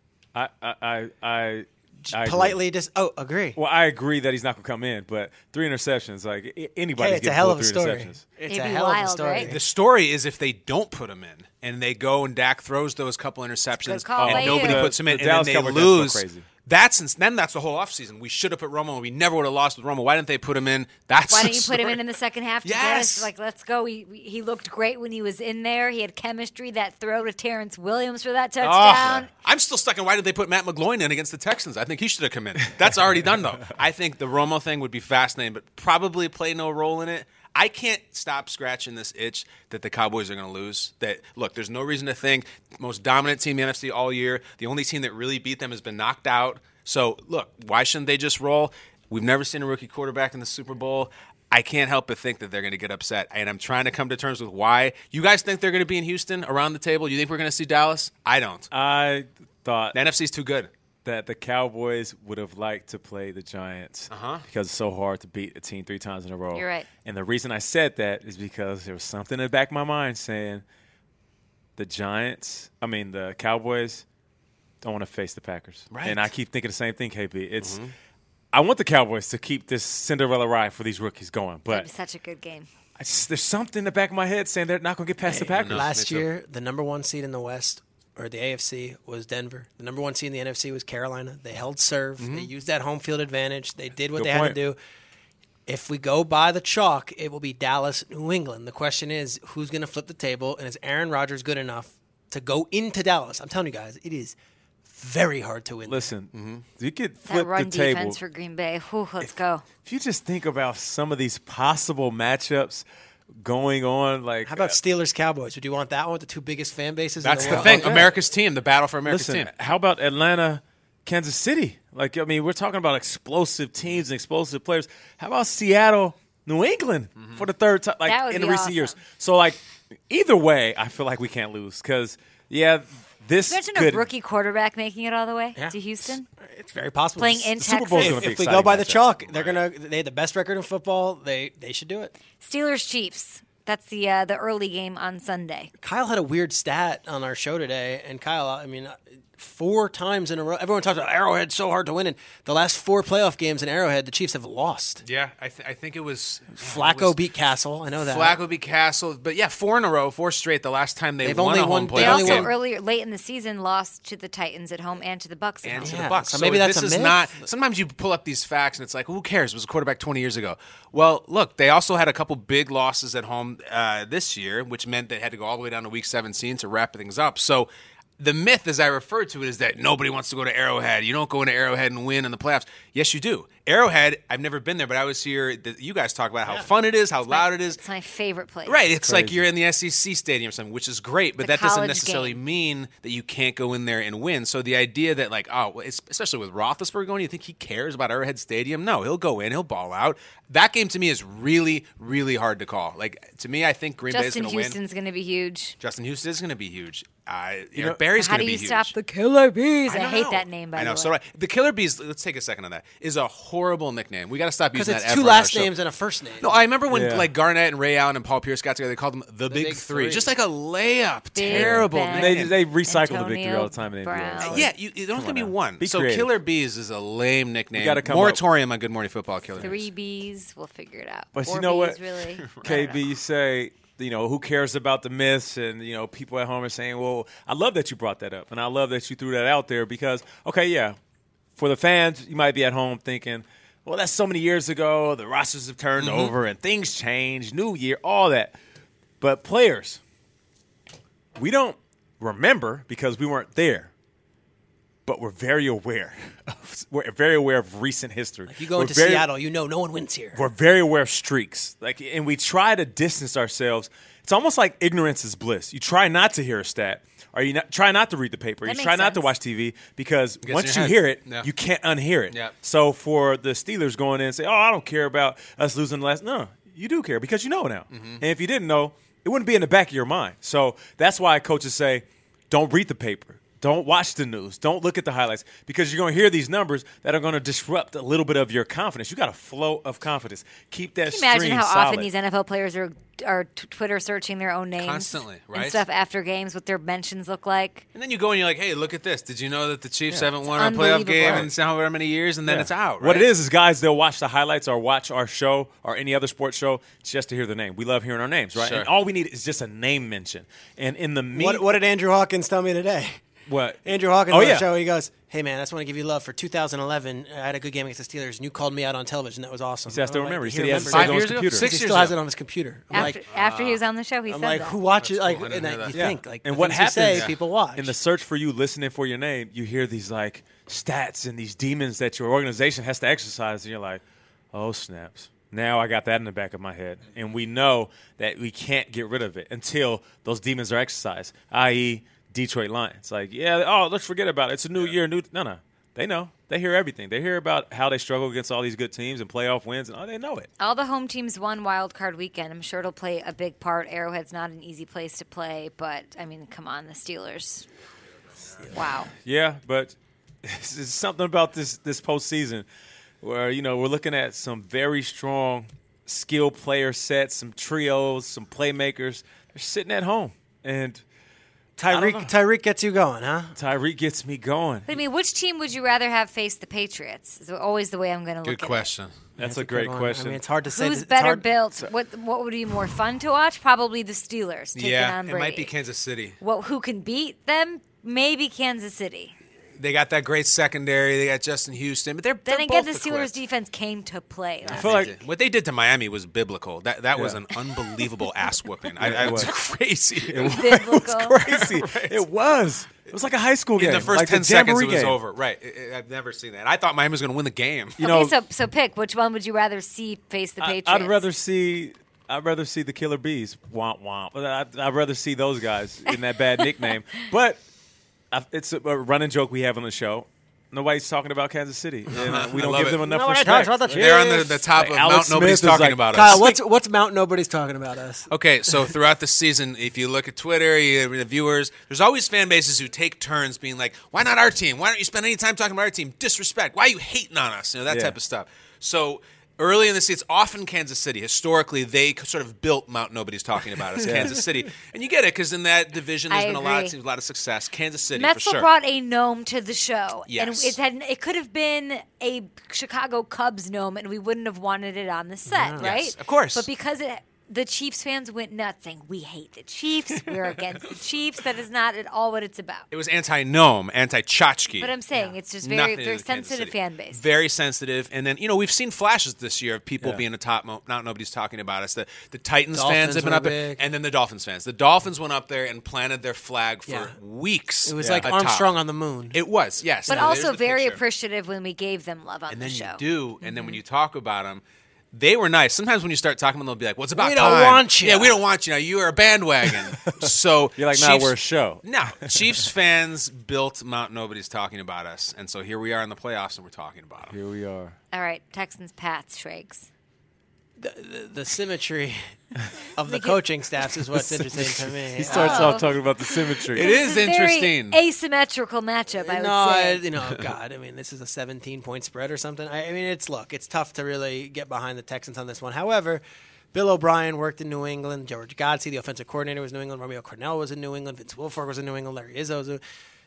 I Politely just agree. Well, I agree that he's not going to come in, but 3 interceptions, anybody's Hey, it's a getting hell pulled of a 3 story. interceptions. It's It'd a be hell of a wild, story. right? The story is if they don't put him in and they go and Dak throws those couple interceptions Good call by and nobody you. puts him in The and then Dallas they Cowboys fans go lose. crazy. Then that's the whole offseason. We should have put Romo. We never would have lost with Romo. Why didn't they put him in? That's Why the don't you put him story. in the second half to Yes. get us? Like, let's go. He looked great when he was in there. He had chemistry. That throw to Terrence Williams for that touchdown. I'm still stuck on why did they put Matt McGloin in against the Texans? I think he should have come in. That's already done, though. I think the Romo thing would be fascinating, but probably play no role in it. I can't stop scratching this itch that the Cowboys are going to lose. That look, there's no reason to think most dominant team in the NFC all year. The only team that really beat them has been knocked out. So look, why shouldn't they just roll? We've never seen a rookie quarterback in the Super Bowl. I can't help but think that they're going to get upset, and I'm trying to come to terms with why. You guys think they're going to be in Houston around the table? You think we're going to see Dallas? I don't. I thought The NFC's too good. that the Cowboys would have liked to play the Giants because it's so hard to beat a team 3 times in a row. You're right. And the reason I said that is because there was something in the back of my mind saying the Cowboys don't want to face the Packers. Right. And I keep thinking the same thing, KP. I want the Cowboys to keep this Cinderella ride for these rookies going, That'd but be such a good game. There's something in the back of my head saying they're not going to get past the Packers. Last year, the number one seed in the West, or the AFC, was Denver. The number one seed in the NFC was Carolina. They held serve. They used that home field advantage. They did what Good they had point. to do. If we go by the chalk, it will be Dallas, New England. The question is, who's going to flip the table, and is Aaron Rodgers good enough to go into Dallas? I'm telling you guys, it is very hard to win. Listen, you could That flip run the table. defense for Green Bay. Whew, let's go. If you just think about some of these possible matchups going on, like How about Steelers Cowboys? Would you want that one with the two biggest fan bases? That's in the the thing. world? America's team, the battle for America's listen, team. how about Atlanta, Kansas City? Like, I mean, we're talking about explosive teams and explosive players. How about Seattle, New England for the third time, That like would in be the recent awesome. years? So, like, either way, I feel like we can't lose because, this Imagine could. a rookie quarterback making it all the way Yeah. to Houston, It's very possible. playing in the Super Bowl's Texas. gonna be If we exciting go by the matchup. chalk, they had the best record in football. They should do it. Steelers Chiefs. That's the early game on Sunday. Kyle had a weird stat on our show today, and Kyle, I mean, 4 times in a row. Everyone talks about Arrowhead's so hard to win, and the last 4 playoff games in Arrowhead, the Chiefs have lost. Yeah, I think it was Flacco beat Castle. I know that. Flacco beat Castle, but yeah, 4 in a row, 4 straight. The last time They've won only a home won- They They playoff only also game. late in the season lost to the Titans at home and to the Bucks at And home. to Yeah, the Bucks. so maybe that's this a is myth. not. Sometimes you pull up these facts and it's like, who cares? It was a quarterback 20 years ago. Well, look, they also had a couple big losses at home this year, which meant they had to go all the way down to Week 17 to wrap things up. So the myth, as I refer to it, is that nobody wants to go to Arrowhead. You don't go into Arrowhead and win in the playoffs. Yes, you do. Arrowhead, I've never been there, but I always hear you guys talk about how fun it is, how loud it is. It's my favorite place. Right, it's like Crazy. you're in the SEC stadium or something, which is great, but It's a that doesn't college necessarily game. mean that you can't go in there and win. So the idea that, like, especially with Roethlisberger going, you think he cares about Arrowhead Stadium? No, he'll go in, he'll ball out. That game to me is really, really hard to call. Like, to me, I think Green Bay is Justin going to win. Houston's going to be huge. Justin Houston is going to be huge. Eric Berry's How going to do be you huge. stop the Killer Bees? I don't hate know. that name, by I the know. way. So do I. The Killer Bees. Let's take a second on that. Is a horrible nickname. We got to stop Because using it's that. 2 ever on our last show. names and a first name. No, I remember when Yeah. like Garnett and Ray Allen and Paul Pierce got together. They called them the Big Big Three. Three. Just like a layup. Big Terrible. Ben. name. They recycle the Antonio victory all the time in the Brown. NBA. Yeah, you don't have to be now. one. Be So creative. Killer Bees is a lame nickname. gotta come Moratorium on Good Morning Football. Killer 3 Bees. Bs, we'll figure it out. But 4 you know Bs, what, really? KB, you say, who cares about the myths? And, people at home are saying, well, I love that you brought that up. And I love that you threw that out there because, okay, yeah, for the fans, you might be at home thinking, well, that's so many years ago. The rosters have turned over and things change, new year, all that. But players, we don't remember because we weren't there. But we're very aware. We're very aware of recent history. You go We're into very- Seattle, no one wins here. We're very aware of streaks, and we try to distance ourselves. It's almost like ignorance is bliss. You try not to hear a stat, or try not to read the paper. That You try makes not to sense. watch TV because in once your you head. hear it, Yeah. you can't unhear it. Yeah. So for the Steelers going in and say, "Oh, I don't care about us losing the last," no, you do care because you know now. And if you didn't know, it wouldn't be in the back of your mind. So that's why coaches say, "Don't read the paper." Don't watch the news. Don't look at the highlights because you're going to hear these numbers that are going to disrupt a little bit of your confidence. You got a flow of confidence. Keep that Can you imagine stream how solid. often these NFL players are Twitter searching their own names Constantly, right? and stuff after games, what their mentions look like? And then you go and you're like, hey, look at this. Did you know that the Chiefs haven't won a unbelievable. playoff game Right. in however many years? And then Yeah. it's out. What right? it is guys, they'll watch the highlights or watch our show or any other sports show just to hear their name. We love hearing our names, right? Sure. And all we need is just a name mention. And in the What did Andrew Hawkins tell me today? What? Andrew Hawkins Oh, on the yeah. show, he goes, hey, man, I just want to give you love for 2011. I had a good game against the Steelers, and you called me out on television. That was awesome. See, I still I'm remember. Like, He said he has to remembered save it on his 5 years ago? computer. 6 He years still has ago. it on his computer. I'm After he was on the show, he I'm said like, that. who watches? Like, cool. I didn't and know you that. think, like, And the what things you happens say, people watch. in the search for you listening for your name, you hear these like stats and these demons that your organization has to exercise, and you're like, oh snaps. Now I got that in the back of my head. And we know that we can't get rid of it until those demons are exercised, i.e., Detroit Lions. Like, let's forget about it. It's a new year. No. They know. They hear everything. They hear about how they struggle against all these good teams and playoff wins, and they know it. All the home teams won Wild Card Weekend. I'm sure it'll play a big part. Arrowhead's not an easy place to play, but, I mean, come on, the Steelers. Wow. Yeah, but it's something about this postseason where, we're looking at some very strong skill player sets, some trios, some playmakers. They're sitting at home. And Tyreek gets you going, huh? Tyreek gets me going. But I mean, which team would you rather have face the Patriots? Is always the way I'm going to look at Good question. That's a a great good one. question. I mean, it's hard to it. say. Who's It's better hard- built? What would be more fun to watch? Probably the Steelers taking on It Brady. might be Kansas City. Who can beat them? Maybe Kansas City. They got that great secondary. They got Justin Houston, but they're Then they're again, both the Steelers equipped. defense came to play. I Last feel like What they did to Miami was biblical. That was Yeah. an unbelievable ass whooping. it It's was. crazy. biblical. crazy. It was. It was like a high school game. In the first like 10 the seconds, Jamboree it was game. over. Right. I've never seen that. I thought Miami was going to win the game. You know, so pick which one would you rather see face the Patriots? I'd rather see the Killer Bees. Womp womp. I'd rather see those guys in that bad nickname. But it's a running joke we have on the show. Nobody's talking about Kansas City. And we don't love give it. them enough Nobody respect. talks about the They're on the top Like of Alex Mount Nobody's Smith is talking like, about Kyle, us. what's Mount Nobody's talking about us? Okay, so throughout the season, if you look at Twitter, the viewers, there's always fan bases who take turns being like, why not our team? Why don't you spend any time talking about our team? Disrespect. Why are you hating on us? That Yeah. type of stuff. So early in the season, it's often Kansas City. Historically, they sort of built Mount Nobody's talking about us, Kansas City. And you get it because in that division, there's I been a lot agree. of success. Kansas City, Metzler for sure. brought a gnome to the show. Yes. And it could have been a Chicago Cubs gnome, and we wouldn't have wanted it on the set, right? Yes, of course. But because the Chiefs fans went nuts saying, we hate the Chiefs, we're against the Chiefs, that is not at all what it's about. It was anti-gnome, anti-tchotchke. But I'm saying it's just Nothing very to do with Kansas sensitive City. fan base. Very sensitive. And then, we've seen flashes this year of people Yeah. being a top Mount Nobody's talking about us. The Titans Dolphins fans have been were up there. big. And then the Dolphins fans. The Dolphins went up there and planted their flag for Yeah. weeks. It was Yeah. like atop. Armstrong on the moon. It was, yes. But Now, also there's the very picture. appreciative when we gave them love on And the then show. you do. And then when you talk about them, they were nice. Sometimes when you start talking about them, they'll be like, well, it's about We don't time. want you. Yeah, we don't want you. Now, you are a bandwagon. So You're like, nah, Chiefs- we're a show. No, Chiefs fans built Mount Nobody's talking about us, and so here we are in the playoffs, and we're talking about them. Here we are. All right, Texans, Pats, Shrakes. The symmetry of the coaching staffs is what's interesting to me. He starts off talking about the symmetry. It This is a very interesting. asymmetrical matchup, I would say. God, I mean, this is a 17-point spread or something. I mean, it's tough to really get behind the Texans on this one. However, Bill O'Brien worked in New England. George Godsey, the offensive coordinator, was in New England. Romeo Cornell was in New England. Vince Wilfork was in New England. Larry Izzo was in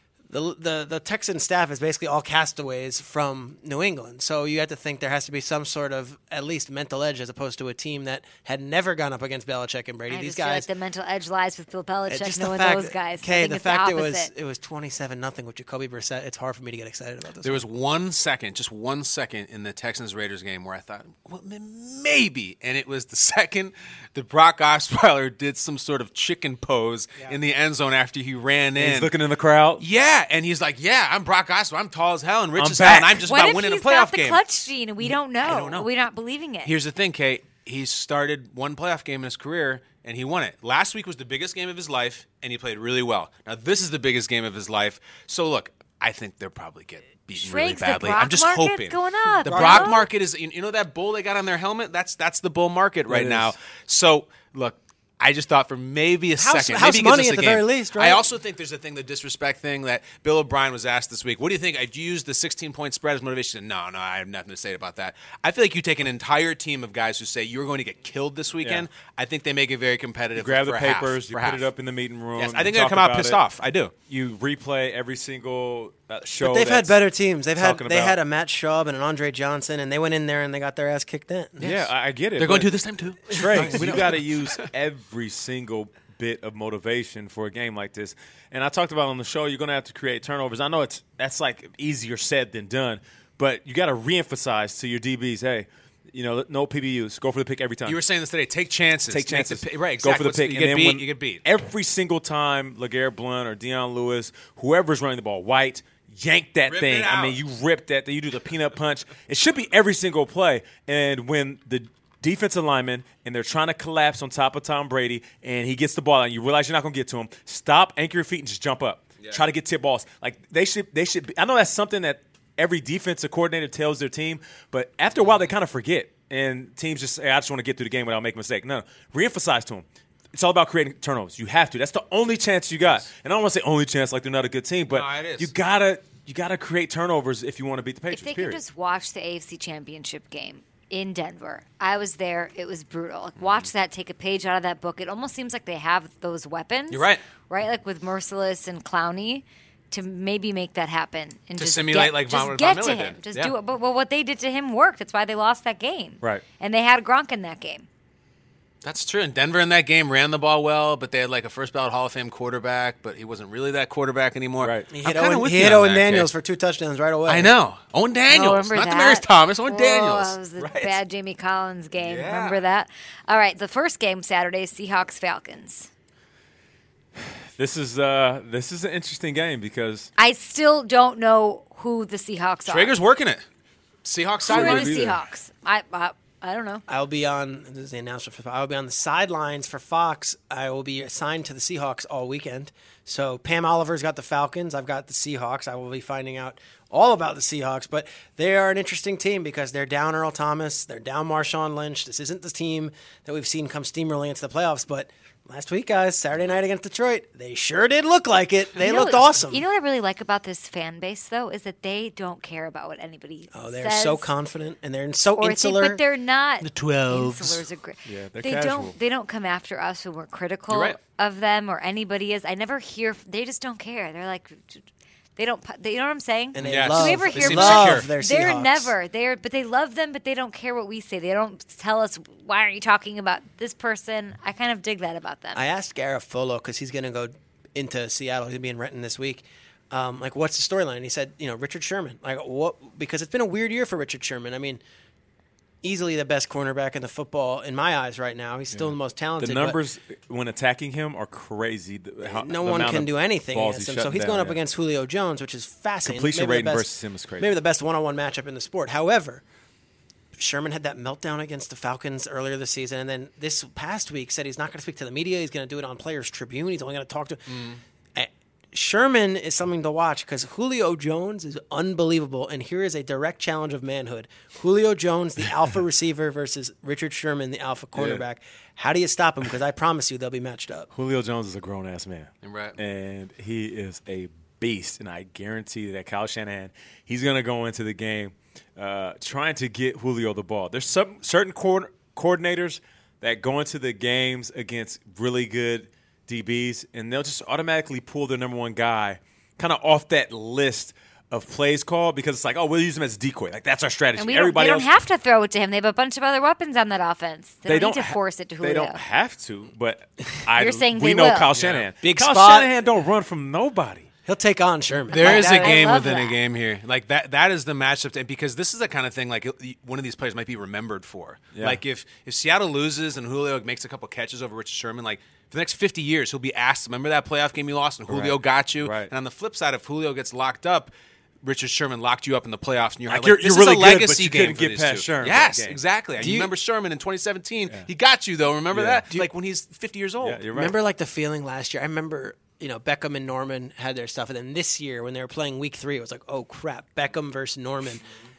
the Texan staff is basically all castaways from New England. So you have to think there has to be some sort of at least mental edge as opposed to a team that had never gone up against Belichick and Brady. I These just feel like guys. the mental edge lies with Bill Belichick, just the knowing fact those that- guys. I Okay, think the it's fact the it opposite. was 27-0 with Jacoby Brissett. It's hard for me to get excited about this. There was 1 second, just 1 second in the Texans-Raiders game where I thought, well, maybe. And it was the second that Brock Osweiler did some sort of chicken pose in the end zone after he ran in. He's looking in the crowd. Yeah, and he's like, yeah, I'm Brock Osweiler. I'm tall as hell and rich I'm as hell, and back. I'm just What about if winning a he's playoff got the game. clutch gene and we don't know? I don't know. We're not believing it. Here's the thing, Kate. He started one playoff game in his career, and he won it. Last week was the biggest game of his life, and he played really well. Now, this is the biggest game of his life. So, look, I think they'll probably get beaten really Shrakes, the badly. Brock I'm just market's hoping. going up, the you Brock know? market is, you know that bull they got on their helmet? That's the bull market right It now. is. So, look, I just thought for maybe a second. house maybe he gives money us at a the game. very least, right? I also think there's a thing, the disrespect thing that Bill O'Brien was asked this week. What do you think? I'd use the 16-point spread as motivation. He said, no, I have nothing to say about that. I feel like you take an entire team of guys who say you're going to get killed this weekend. Yeah. I think they make it very competitive. Grab for the a half, papers, for you half. put it up in the meeting room. Yes, I think you they're going talk to come out about pissed it. off. I do. You replay every single show. But they've had that's better teams. They talking about- had a Matt Schaub and an Andre Johnson, and they went in there and they got their ass kicked in. Yeah, I get it. They're going but to this time too. Trey, you got to use every single bit of motivation for a game like this. And I talked about on the show, you're going to have to create turnovers. I know that's like easier said than done, but you got to reemphasize to your DBs, hey, no PBUs. Go for the pick every time. You were saying this today. Take chances. Take Make the chances. pi- right, Go exactly. for the pick. You and get then beat. when You get beat. Every single time LeGarrette Blount or Deion Lewis, whoever's running the ball, White, yank that Rip thing. it I mean, out. you rip that thing. You do the peanut punch. It should be every single play. And when the defensive lineman and they're trying to collapse on top of Tom Brady and he gets the ball and you realize you're not going to get to him, stop, anchor your feet, and just jump up. Yeah. Try to get tip balls. Like they should be, I know that's something that every defensive coordinator tells their team, but after a while they kind of forget. And teams just say, I just want to get through the game without making a mistake. No, reemphasize to them. It's all about creating turnovers. You have to. That's the only chance you got. And I don't want to say only chance like they're not a good team, but No, it is. you gotta create turnovers if you want to beat the Patriots. If they period. could just watch the AFC Championship game in Denver. I was there. It was brutal. Like, watch that. Take a page out of that book. It almost seems like they have those weapons. You're right. Right, like with Merciless and Clowney, to maybe make that happen and To just simulate like just Von get Miller to him. did. Just Yeah. do it. But what they did to him worked. That's why they lost that game. Right. And they had Gronk in that game. That's true. And Denver in that game ran the ball well, but they had like a first ballot Hall of Fame quarterback, but he wasn't really that quarterback anymore. Right. He I'm hit kinda Owen, with he you hit on Owen that, Daniels Kay. for 2 touchdowns right away. I know. Owen Daniels, remember not that? Demaryius Thomas. Owen Whoa, Daniels. That was the Right. bad Jamie Collins game. Yeah. Remember that? All right, the first game Saturday, Seahawks-Falcons. This is an interesting game because I still don't know who the Seahawks are. Traeger's working it. Seahawks Who are sideline. the be there. Seahawks? I don't know. I'll be on. This is the announcement for. I will be on the sidelines for Fox. I will be assigned to the Seahawks all weekend. So Pam Oliver's got the Falcons. I've got the Seahawks. I will be finding out all about the Seahawks. But they are an interesting team because they're down Earl Thomas. They're down Marshawn Lynch. This isn't the team that we've seen come steamrolling into the playoffs. But last week, guys, Saturday night against Detroit, they sure did look like it. They looked awesome. You know what I really like about this fan base, though, is that they don't care about what anybody They're says so confident and they're so or insular. think, but they're not. The 12s. Insulars are great. Yeah, they're they casual. don't come after us when we're critical You're right. of them or anybody is. I never hear. They just don't care. They're like. They don't. You know what I'm saying? and they Yes. love, Do we ever They hear seem love secure. their They're Seahawks. but they love them, but they don't care what we say. They don't tell us, why aren't you talking about this person? I kind of dig that about them. I asked Garafolo because he's going to go into Seattle. He'll be in Renton this week. Like, what's the storyline? And he said, Richard Sherman. Like, what? Because it's been a weird year for Richard Sherman. I mean, easily the best cornerback in the football in my eyes right now. He's still the most talented. the but numbers when attacking him are crazy. no one can do anything against him. So he's going up against Julio Jones, which is fascinating. Completion Maybe the rating best- versus him is crazy. Maybe the best one-on-one matchup in the sport. However, Sherman had that meltdown against the Falcons earlier this season, and then this past week said he's not going to speak to the media. He's going to do it on Players Tribune. He's only going to talk to. Sherman is something to watch because Julio Jones is unbelievable, and here is a direct challenge of manhood: Julio Jones, the alpha receiver, versus Richard Sherman, the alpha cornerback. How do you stop him? Because I promise you, they'll be matched up. Julio Jones is a grown ass man, Right. and he is a beast. And I guarantee that Kyle Shanahan, he's going to go into the game trying to get Julio the ball. There's some certain coordinators that go into the games against really good DBs, and they'll just automatically pull their number one guy kind of off that list of plays called because it's like, oh, we'll use him as a decoy. Like, that's our strategy. and they Everybody don't else, have to throw it to him. They have a bunch of other weapons on that offense. They don't need to ha- force it to Julio. They don't have to, but You're saying we they know will. Kyle Shanahan. Big Kyle spot. Shanahan don't run from nobody. He'll take on Sherman. There is a I game love within that. a game here. Like that is the matchup, because this is the kind of thing like one of these players might be remembered for. Yeah. Like if Seattle loses and Julio makes a couple catches over Richard Sherman, like for the next 50 years he'll be asked, remember that playoff game you lost and Julio Right. got you? Right. And on the flip side, if Julio gets locked up, Richard Sherman locked you up in the playoffs, and you're Like, like, you're this really is a good, but legacy you game couldn't for get these past two. Sherman Yes, that game. exactly. And Do you you- remember Sherman in 2017? He got you though. Remember Yeah. that? Like when he's 50 years old. Yeah, you're right. Remember, like, the feeling last year? I remember, Beckham and Norman had their stuff, and then this year when they were playing Week 3, it was like, oh crap, Beckham versus Norman.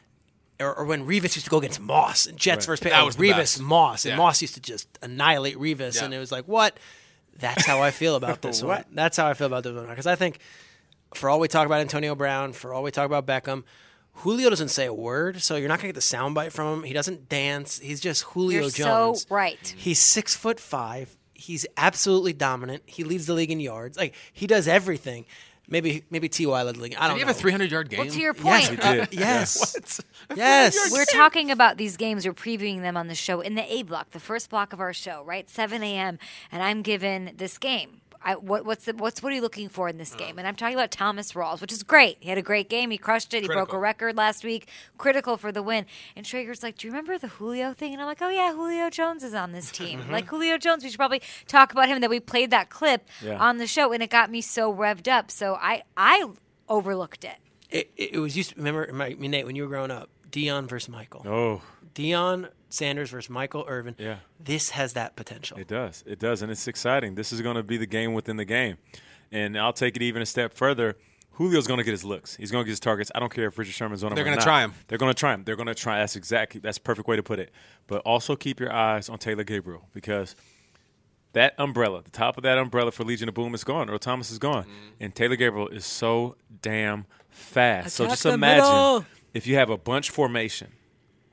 Or when Revis used to go against Moss and Jets versus That was the Revis, best. Moss, and Yeah. Moss used to just annihilate Revis, Yeah. and it was like, what? That's how I feel about this one. That's how I feel about this one. Because I think for all we talk about Antonio Brown, for all we talk about Beckham, Julio doesn't say a word, so you're not going to get the soundbite from him. He doesn't dance. He's just Julio You're Jones. so right. He's 6'5". He's absolutely dominant. He leads the league in yards. Like, he does everything. Maybe T.Y. led the league. I Did don't he know. have a 300-yard game? Well, to your Yes, point, did. yes. Yes. we're talking about these games. We're previewing them on the show in the A block, the first block of our show, right? 7 a.m. And I'm given this game. What are you looking for in this game? And I'm talking about Thomas Rawls, which is great. He had a great game. He crushed it. He broke a Critical. record last week. Critical for the win. And Traeger's like, do you remember the Julio thing? And I'm like, oh yeah, Julio Jones is on this team. Like Julio Jones, we should probably talk about him. That we played that clip on the show, and it got me so revved up. So I overlooked it. It was used to, remember, Nate, when you were growing up, Deion versus Michael. Oh, Deion Sanders versus Michael Irvin. Yeah. This has that potential. it does. It does, and it's exciting. This is going to be the game within the game. And I'll take it even a step further. Julio's going to get his looks. He's going to get his targets. I don't care if Richard Sherman's on him. They're going gonna to try him. They're going to try him. They're going to try. That's a perfect way to put it. But also keep your eyes on Taylor Gabriel, because that umbrella, the top of that umbrella for Legion of Boom is gone. Earl Thomas is gone. And Taylor Gabriel is so damn fast. So Attack just the imagine middle. if you have a bunch formation,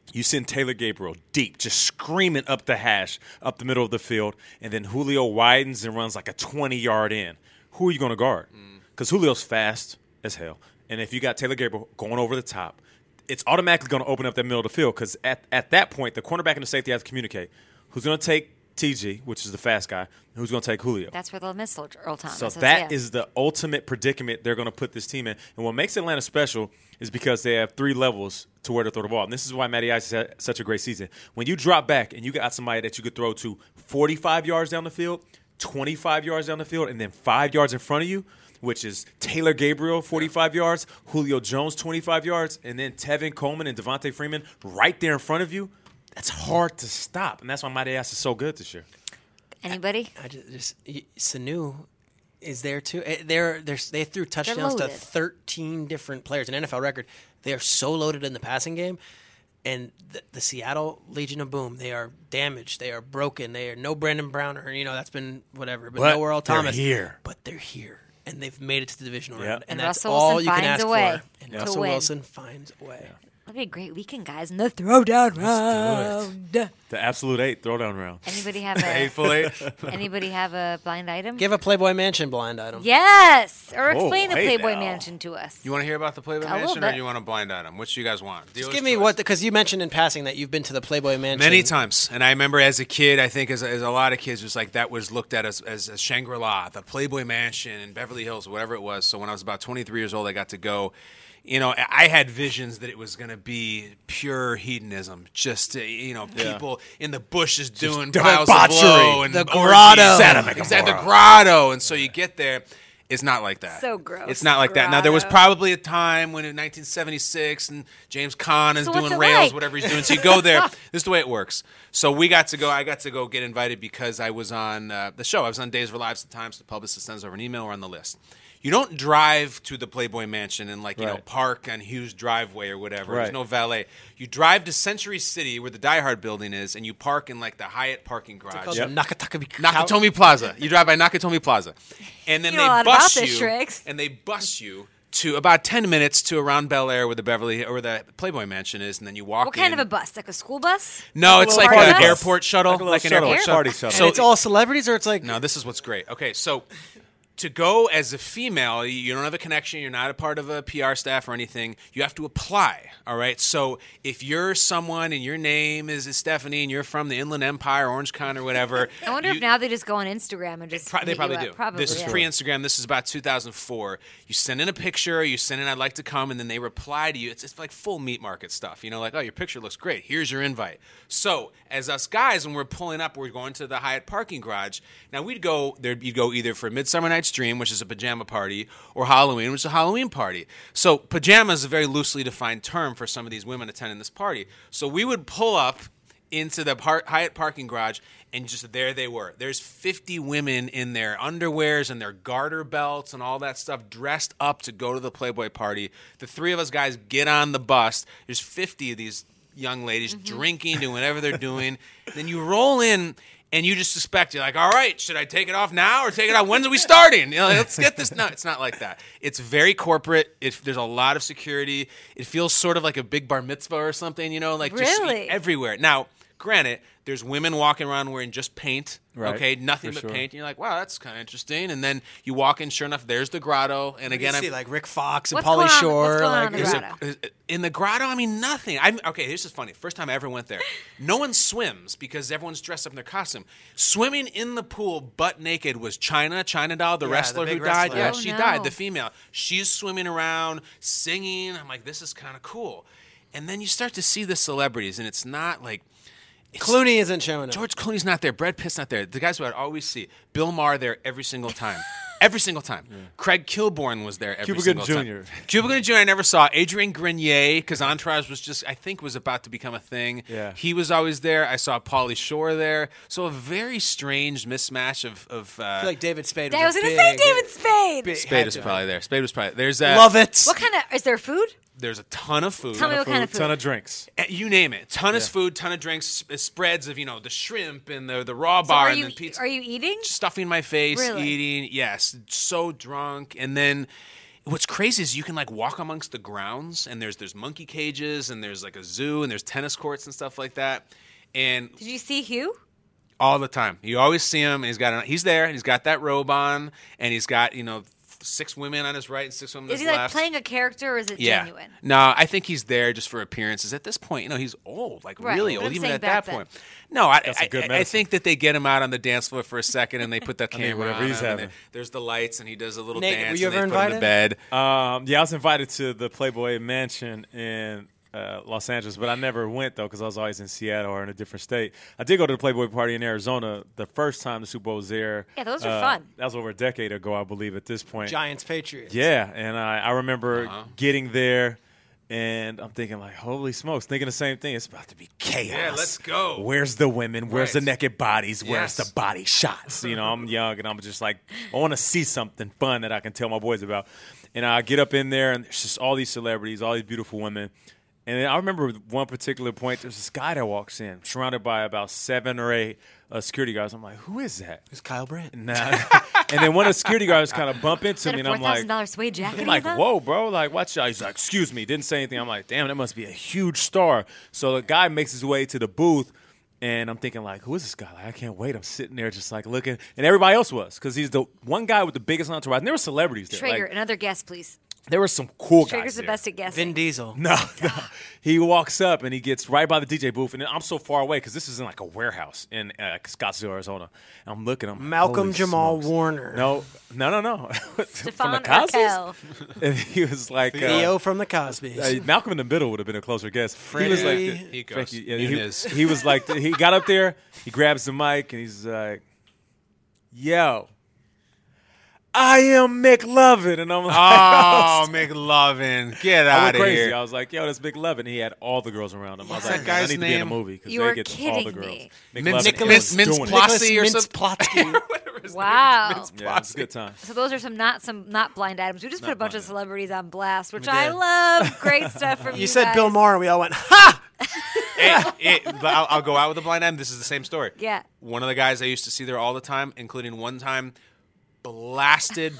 You send Taylor Gabriel deep, just screaming up the hash, up the middle of the field, and then Julio widens and runs like a 20-yard in. Who are you going to guard? Because Julio's fast as hell. And if you got Taylor Gabriel going over the top, it's automatically going to open up that middle of the field because at that point, the cornerback and the safety have to communicate. Who's going to take TG, which is the fast guy, and who's going to take Julio? That's where they'll miss Earl Thomas. So that is the ultimate predicament they're going to put this team in. And what makes Atlanta special is because they have 3 levels to where to throw the ball. And this is why Matty Ice had such a great season. When you drop back and you got somebody that you could throw to 45 yards down the field, 25 yards down the field, and then 5 yards in front of you, which is Taylor Gabriel, 45 yards, Julio Jones, 25 yards, and then Tevin Coleman and Devontae Freeman right there in front of you, that's hard to stop. And that's why Matty Ice is so good this year. Anybody? I just Sanu is there too. They threw touchdowns to loaded. 13 different players, an NFL record. They are so loaded in the passing game. And the Seattle Legion of Boom, they are damaged. They are broken. They are no Brandon Brown or, that's been whatever. But no Earl Thomas. They're here. But they're here. And they've made it to the divisional Yep. round. And that's Russell all Wilson you can finds ask a way for. And to Russell win. Wilson finds a way. That'd be a great weekend, guys. In the throwdown round. The absolute 8 throwdown round. Anybody have a Hateful Eight. Anybody have a blind item? Give a Playboy Mansion blind item. Yes, or explain the hey Playboy now. Mansion to us. You want to hear about the Playboy A little Mansion, or bit. you want a blind item? Which do you guys want? Just Dealer's give me choice. because you mentioned in passing that you've been to the Playboy Mansion Many times. And I remember as a kid, I think as a lot of kids, it was like that was looked at as Shangri-La, the Playboy Mansion in Beverly Hills, whatever it was. So when I was about 23 years old, I got to go. I had visions that it was going to be pure hedonism. Just, people in the bushes doing piles of debauchery. blow. And The orgies. grotto. Exactly, the grotto. And so you get there. It's not like that. So gross. It's not like that. Now, there was Grotto. probably a time when in 1976 and James Caan is So what's doing it rails, like? whatever he's doing. So you go there. This is the way it works. So I got to go get invited because I was on the show. I was on Days of Our Lives at the time, so the publicist sends over an email. We're on the list. You don't drive to the Playboy Mansion and Right. park on Hughes Driveway or whatever. Right. There's no valet. You drive to Century City where the Die Hard building is, and you park in the Hyatt parking garage. Called Yep. the Nakatomi Plaza. You drive by Nakatomi Plaza, and then You know a lot about bus this, you, Shriggs. and they bus you to about 10 minutes to around Bel Air where the Playboy Mansion is, and then you walk. What kind in. of a bus? Like a school bus? No, it's like party an bus? airport shuttle, Like an a little airport shuttle. Party shuttle. shuttle. So it's all celebrities, or it's like No, this is what's great. Okay, so to go as a female, you don't have a connection, you're not a part of a PR staff or anything, you have to apply, all right? So if you're someone and your name is Stephanie and you're from the Inland Empire, Orange County or whatever. I wonder if now they just go on Instagram and just They hit you probably up. do. Probably, this is yeah. pre-Instagram. This is about 2004. You send in a picture. You send in, I'd like to come, and then they reply to you. It's like full meat market stuff. Like, oh, your picture looks great. Here's your invite. So as us guys, when we're pulling up, we're going to the Hyatt parking garage. Now you'd go either for Midsummer Night's Dream, which is a pajama party, or Halloween, which is a Halloween party. So pajama is a very loosely defined term for some of these women attending this party. So we would pull up into the Hyatt parking garage, and just there they were. There's 50 women in their underwears and their garter belts and all that stuff, dressed up to go to the Playboy party. The three of us guys get on the bus. There's 50 of these young ladies drinking, doing whatever they're doing. Then you roll in, and you just suspect, you're like, all right, should I take it off now or take it off? When's we starting? Let's get this. No, it's not like that. It's very corporate. There's a lot of security. It feels sort of like a big bar mitzvah or something, just Really? everywhere. Now, granted, there's women walking around wearing just paint, Right, okay, nothing for but sure. paint. And you're like, wow, that's kind of interesting. And then you walk in, sure enough, there's the grotto. And again, see like Rick Fox and What's Pauly going on- Shore. what's going on Like in the There's grotto? in the grotto, I mean, nothing. Okay, here's just funny. First time I ever went there, no one swims because everyone's dressed up in their costume. Swimming in the pool butt naked was China Doll, the Yeah, wrestler the who big died. wrestler. Yeah, Oh, she no. died, the female. She's swimming around, singing. I'm like, this is kind of cool. And then you start to see the celebrities, and it's not like... Clooney isn't showing up. George Clooney's not there. Brad Pitt's not there. The guys who I'd always see. Bill Maher there every single time. Every single time. Craig Kilborn was there every Cuba single Gooding time. Jr. Cuba Gooding Jr. I never saw. Adrian Grenier, because Entourage was about to become a thing. Yeah. He was always there. I saw Pauly Shore there. So a very strange mismatch of I feel like David Spade. I was going to say David Spade. Spade was probably there. Spade was probably there's Love it. What kind of, is there food? There's a ton of food. Tell me what kind of food. Ton of drinks. You name it. Ton of food, ton of drinks, spreads of the shrimp and the raw So bar are and you, the pizza. are you eating? Stuffing my face, Really? eating, yes, so drunk. And then what's crazy is you can like walk amongst the grounds, and there's monkey cages, and there's like a zoo, and there's tennis courts and stuff like that. And Did you see Hugh? all the time, you always see him. And he's there, and he's got that robe on, and he's got 6 women on his right and 6 women on Is his he like left. playing a character, or is it genuine? No, I think he's there just for appearances. At this point, he's old, like Right, really but old, I'm even saying at back that then. point. No, I good I medicine. think that they get him out on the dance floor for a second, and they put the camera whatever on he's him, and having. there's the lights, and he does a little Nate, dance. were you and they ever put him to bed. Yeah, I was invited to the Playboy Mansion in Los Angeles, but I never went, though, because I was always in Seattle or in a different state. I did go to the Playboy party in Arizona the first time the Super Bowl was there. Yeah, those are fun. That was over a decade ago, I believe, at this point. Giants Patriots. Yeah, and I remember getting there, and I'm thinking, like, holy smokes, thinking the same thing. It's about to be chaos. Yeah, let's go. Where's the women? Where's Right. the naked bodies? Where's Yes. the body shots? I'm young, and I'm just like, I want to see something fun that I can tell my boys about. And I get up in there, and there's just all these celebrities, all these beautiful women. And then I remember one particular point, there's this guy that walks in, surrounded by about 7 or 8 security guards. I'm like, who is that? It's Kyle Brandt. Nah. And then one of the security guards kind of bump Is into that me, a and I'm like, $4,000 suede jacket? I'm like, he has on? whoa, bro, like, watch out. He's like, excuse me, didn't say anything. I'm like, damn, that must be a huge star. So the guy makes his way to the booth, and I'm thinking, like, who is this guy? Like, I can't wait. I'm sitting there just, like, looking. And everybody else was, because he's the one guy with the biggest entourage. And there were celebrities there. Traeger, Like, another guest, please. there were some cool guys Traeger's the there. best at guessing. Vin Diesel. No. He walks up and he gets right by the DJ booth, and I'm so far away because this is in like a warehouse in Scottsdale, Arizona. And I'm looking. Malcolm holy Jamal smokes. Warner. No. From Stefan the Cosbys? Urkel. And he was like Theo from the Cosbys. Malcolm in the Middle would have been a closer guess. He was like, He goes, Frankie, yeah, Muniz. he was like, he got up there, he grabs the mic, and he's like, "Yo, I am McLovin," and I'm like, Oh, McLovin, get I out went of crazy. here. I was like, "Yo, that's McLovin." He had all the girls around him. I was What's like, that guy's I need to be in a name? movie because You they are get all the kidding girls. me. McLovin Nicholas was doing it. Mintz-Plasse or Nicholas something. Mintz-Plasse. Wow. Yeah, it's a good time. So those are some not blind items. We just put a bunch of celebrities on blast, which We I did. love. Great stuff from you. You said guys. Bill Maher, and we all went, ha! But I'll go out with a blind item. This is the same story. Yeah. One of the guys I used to see there all the time, including one time, blasted,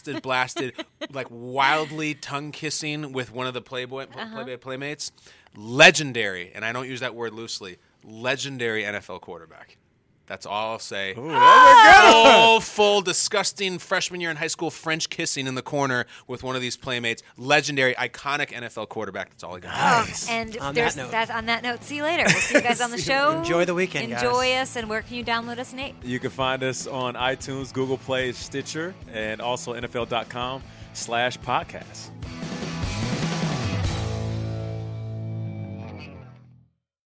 like wildly tongue kissing with one of the Playboy playmates. Legendary, and I don't use that word loosely. Legendary NFL quarterback. That's all I'll say. Full, disgusting freshman year in high school French kissing in the corner with one of these playmates. Legendary, iconic NFL quarterback. That's all I got. Nice. And On there's that note. on that note, see you later. We'll see you guys on the show. Enjoy the weekend, guys. Enjoy us, and where can you download us, Nate? You can find us on iTunes, Google Play, Stitcher, and also NFL.com/podcast.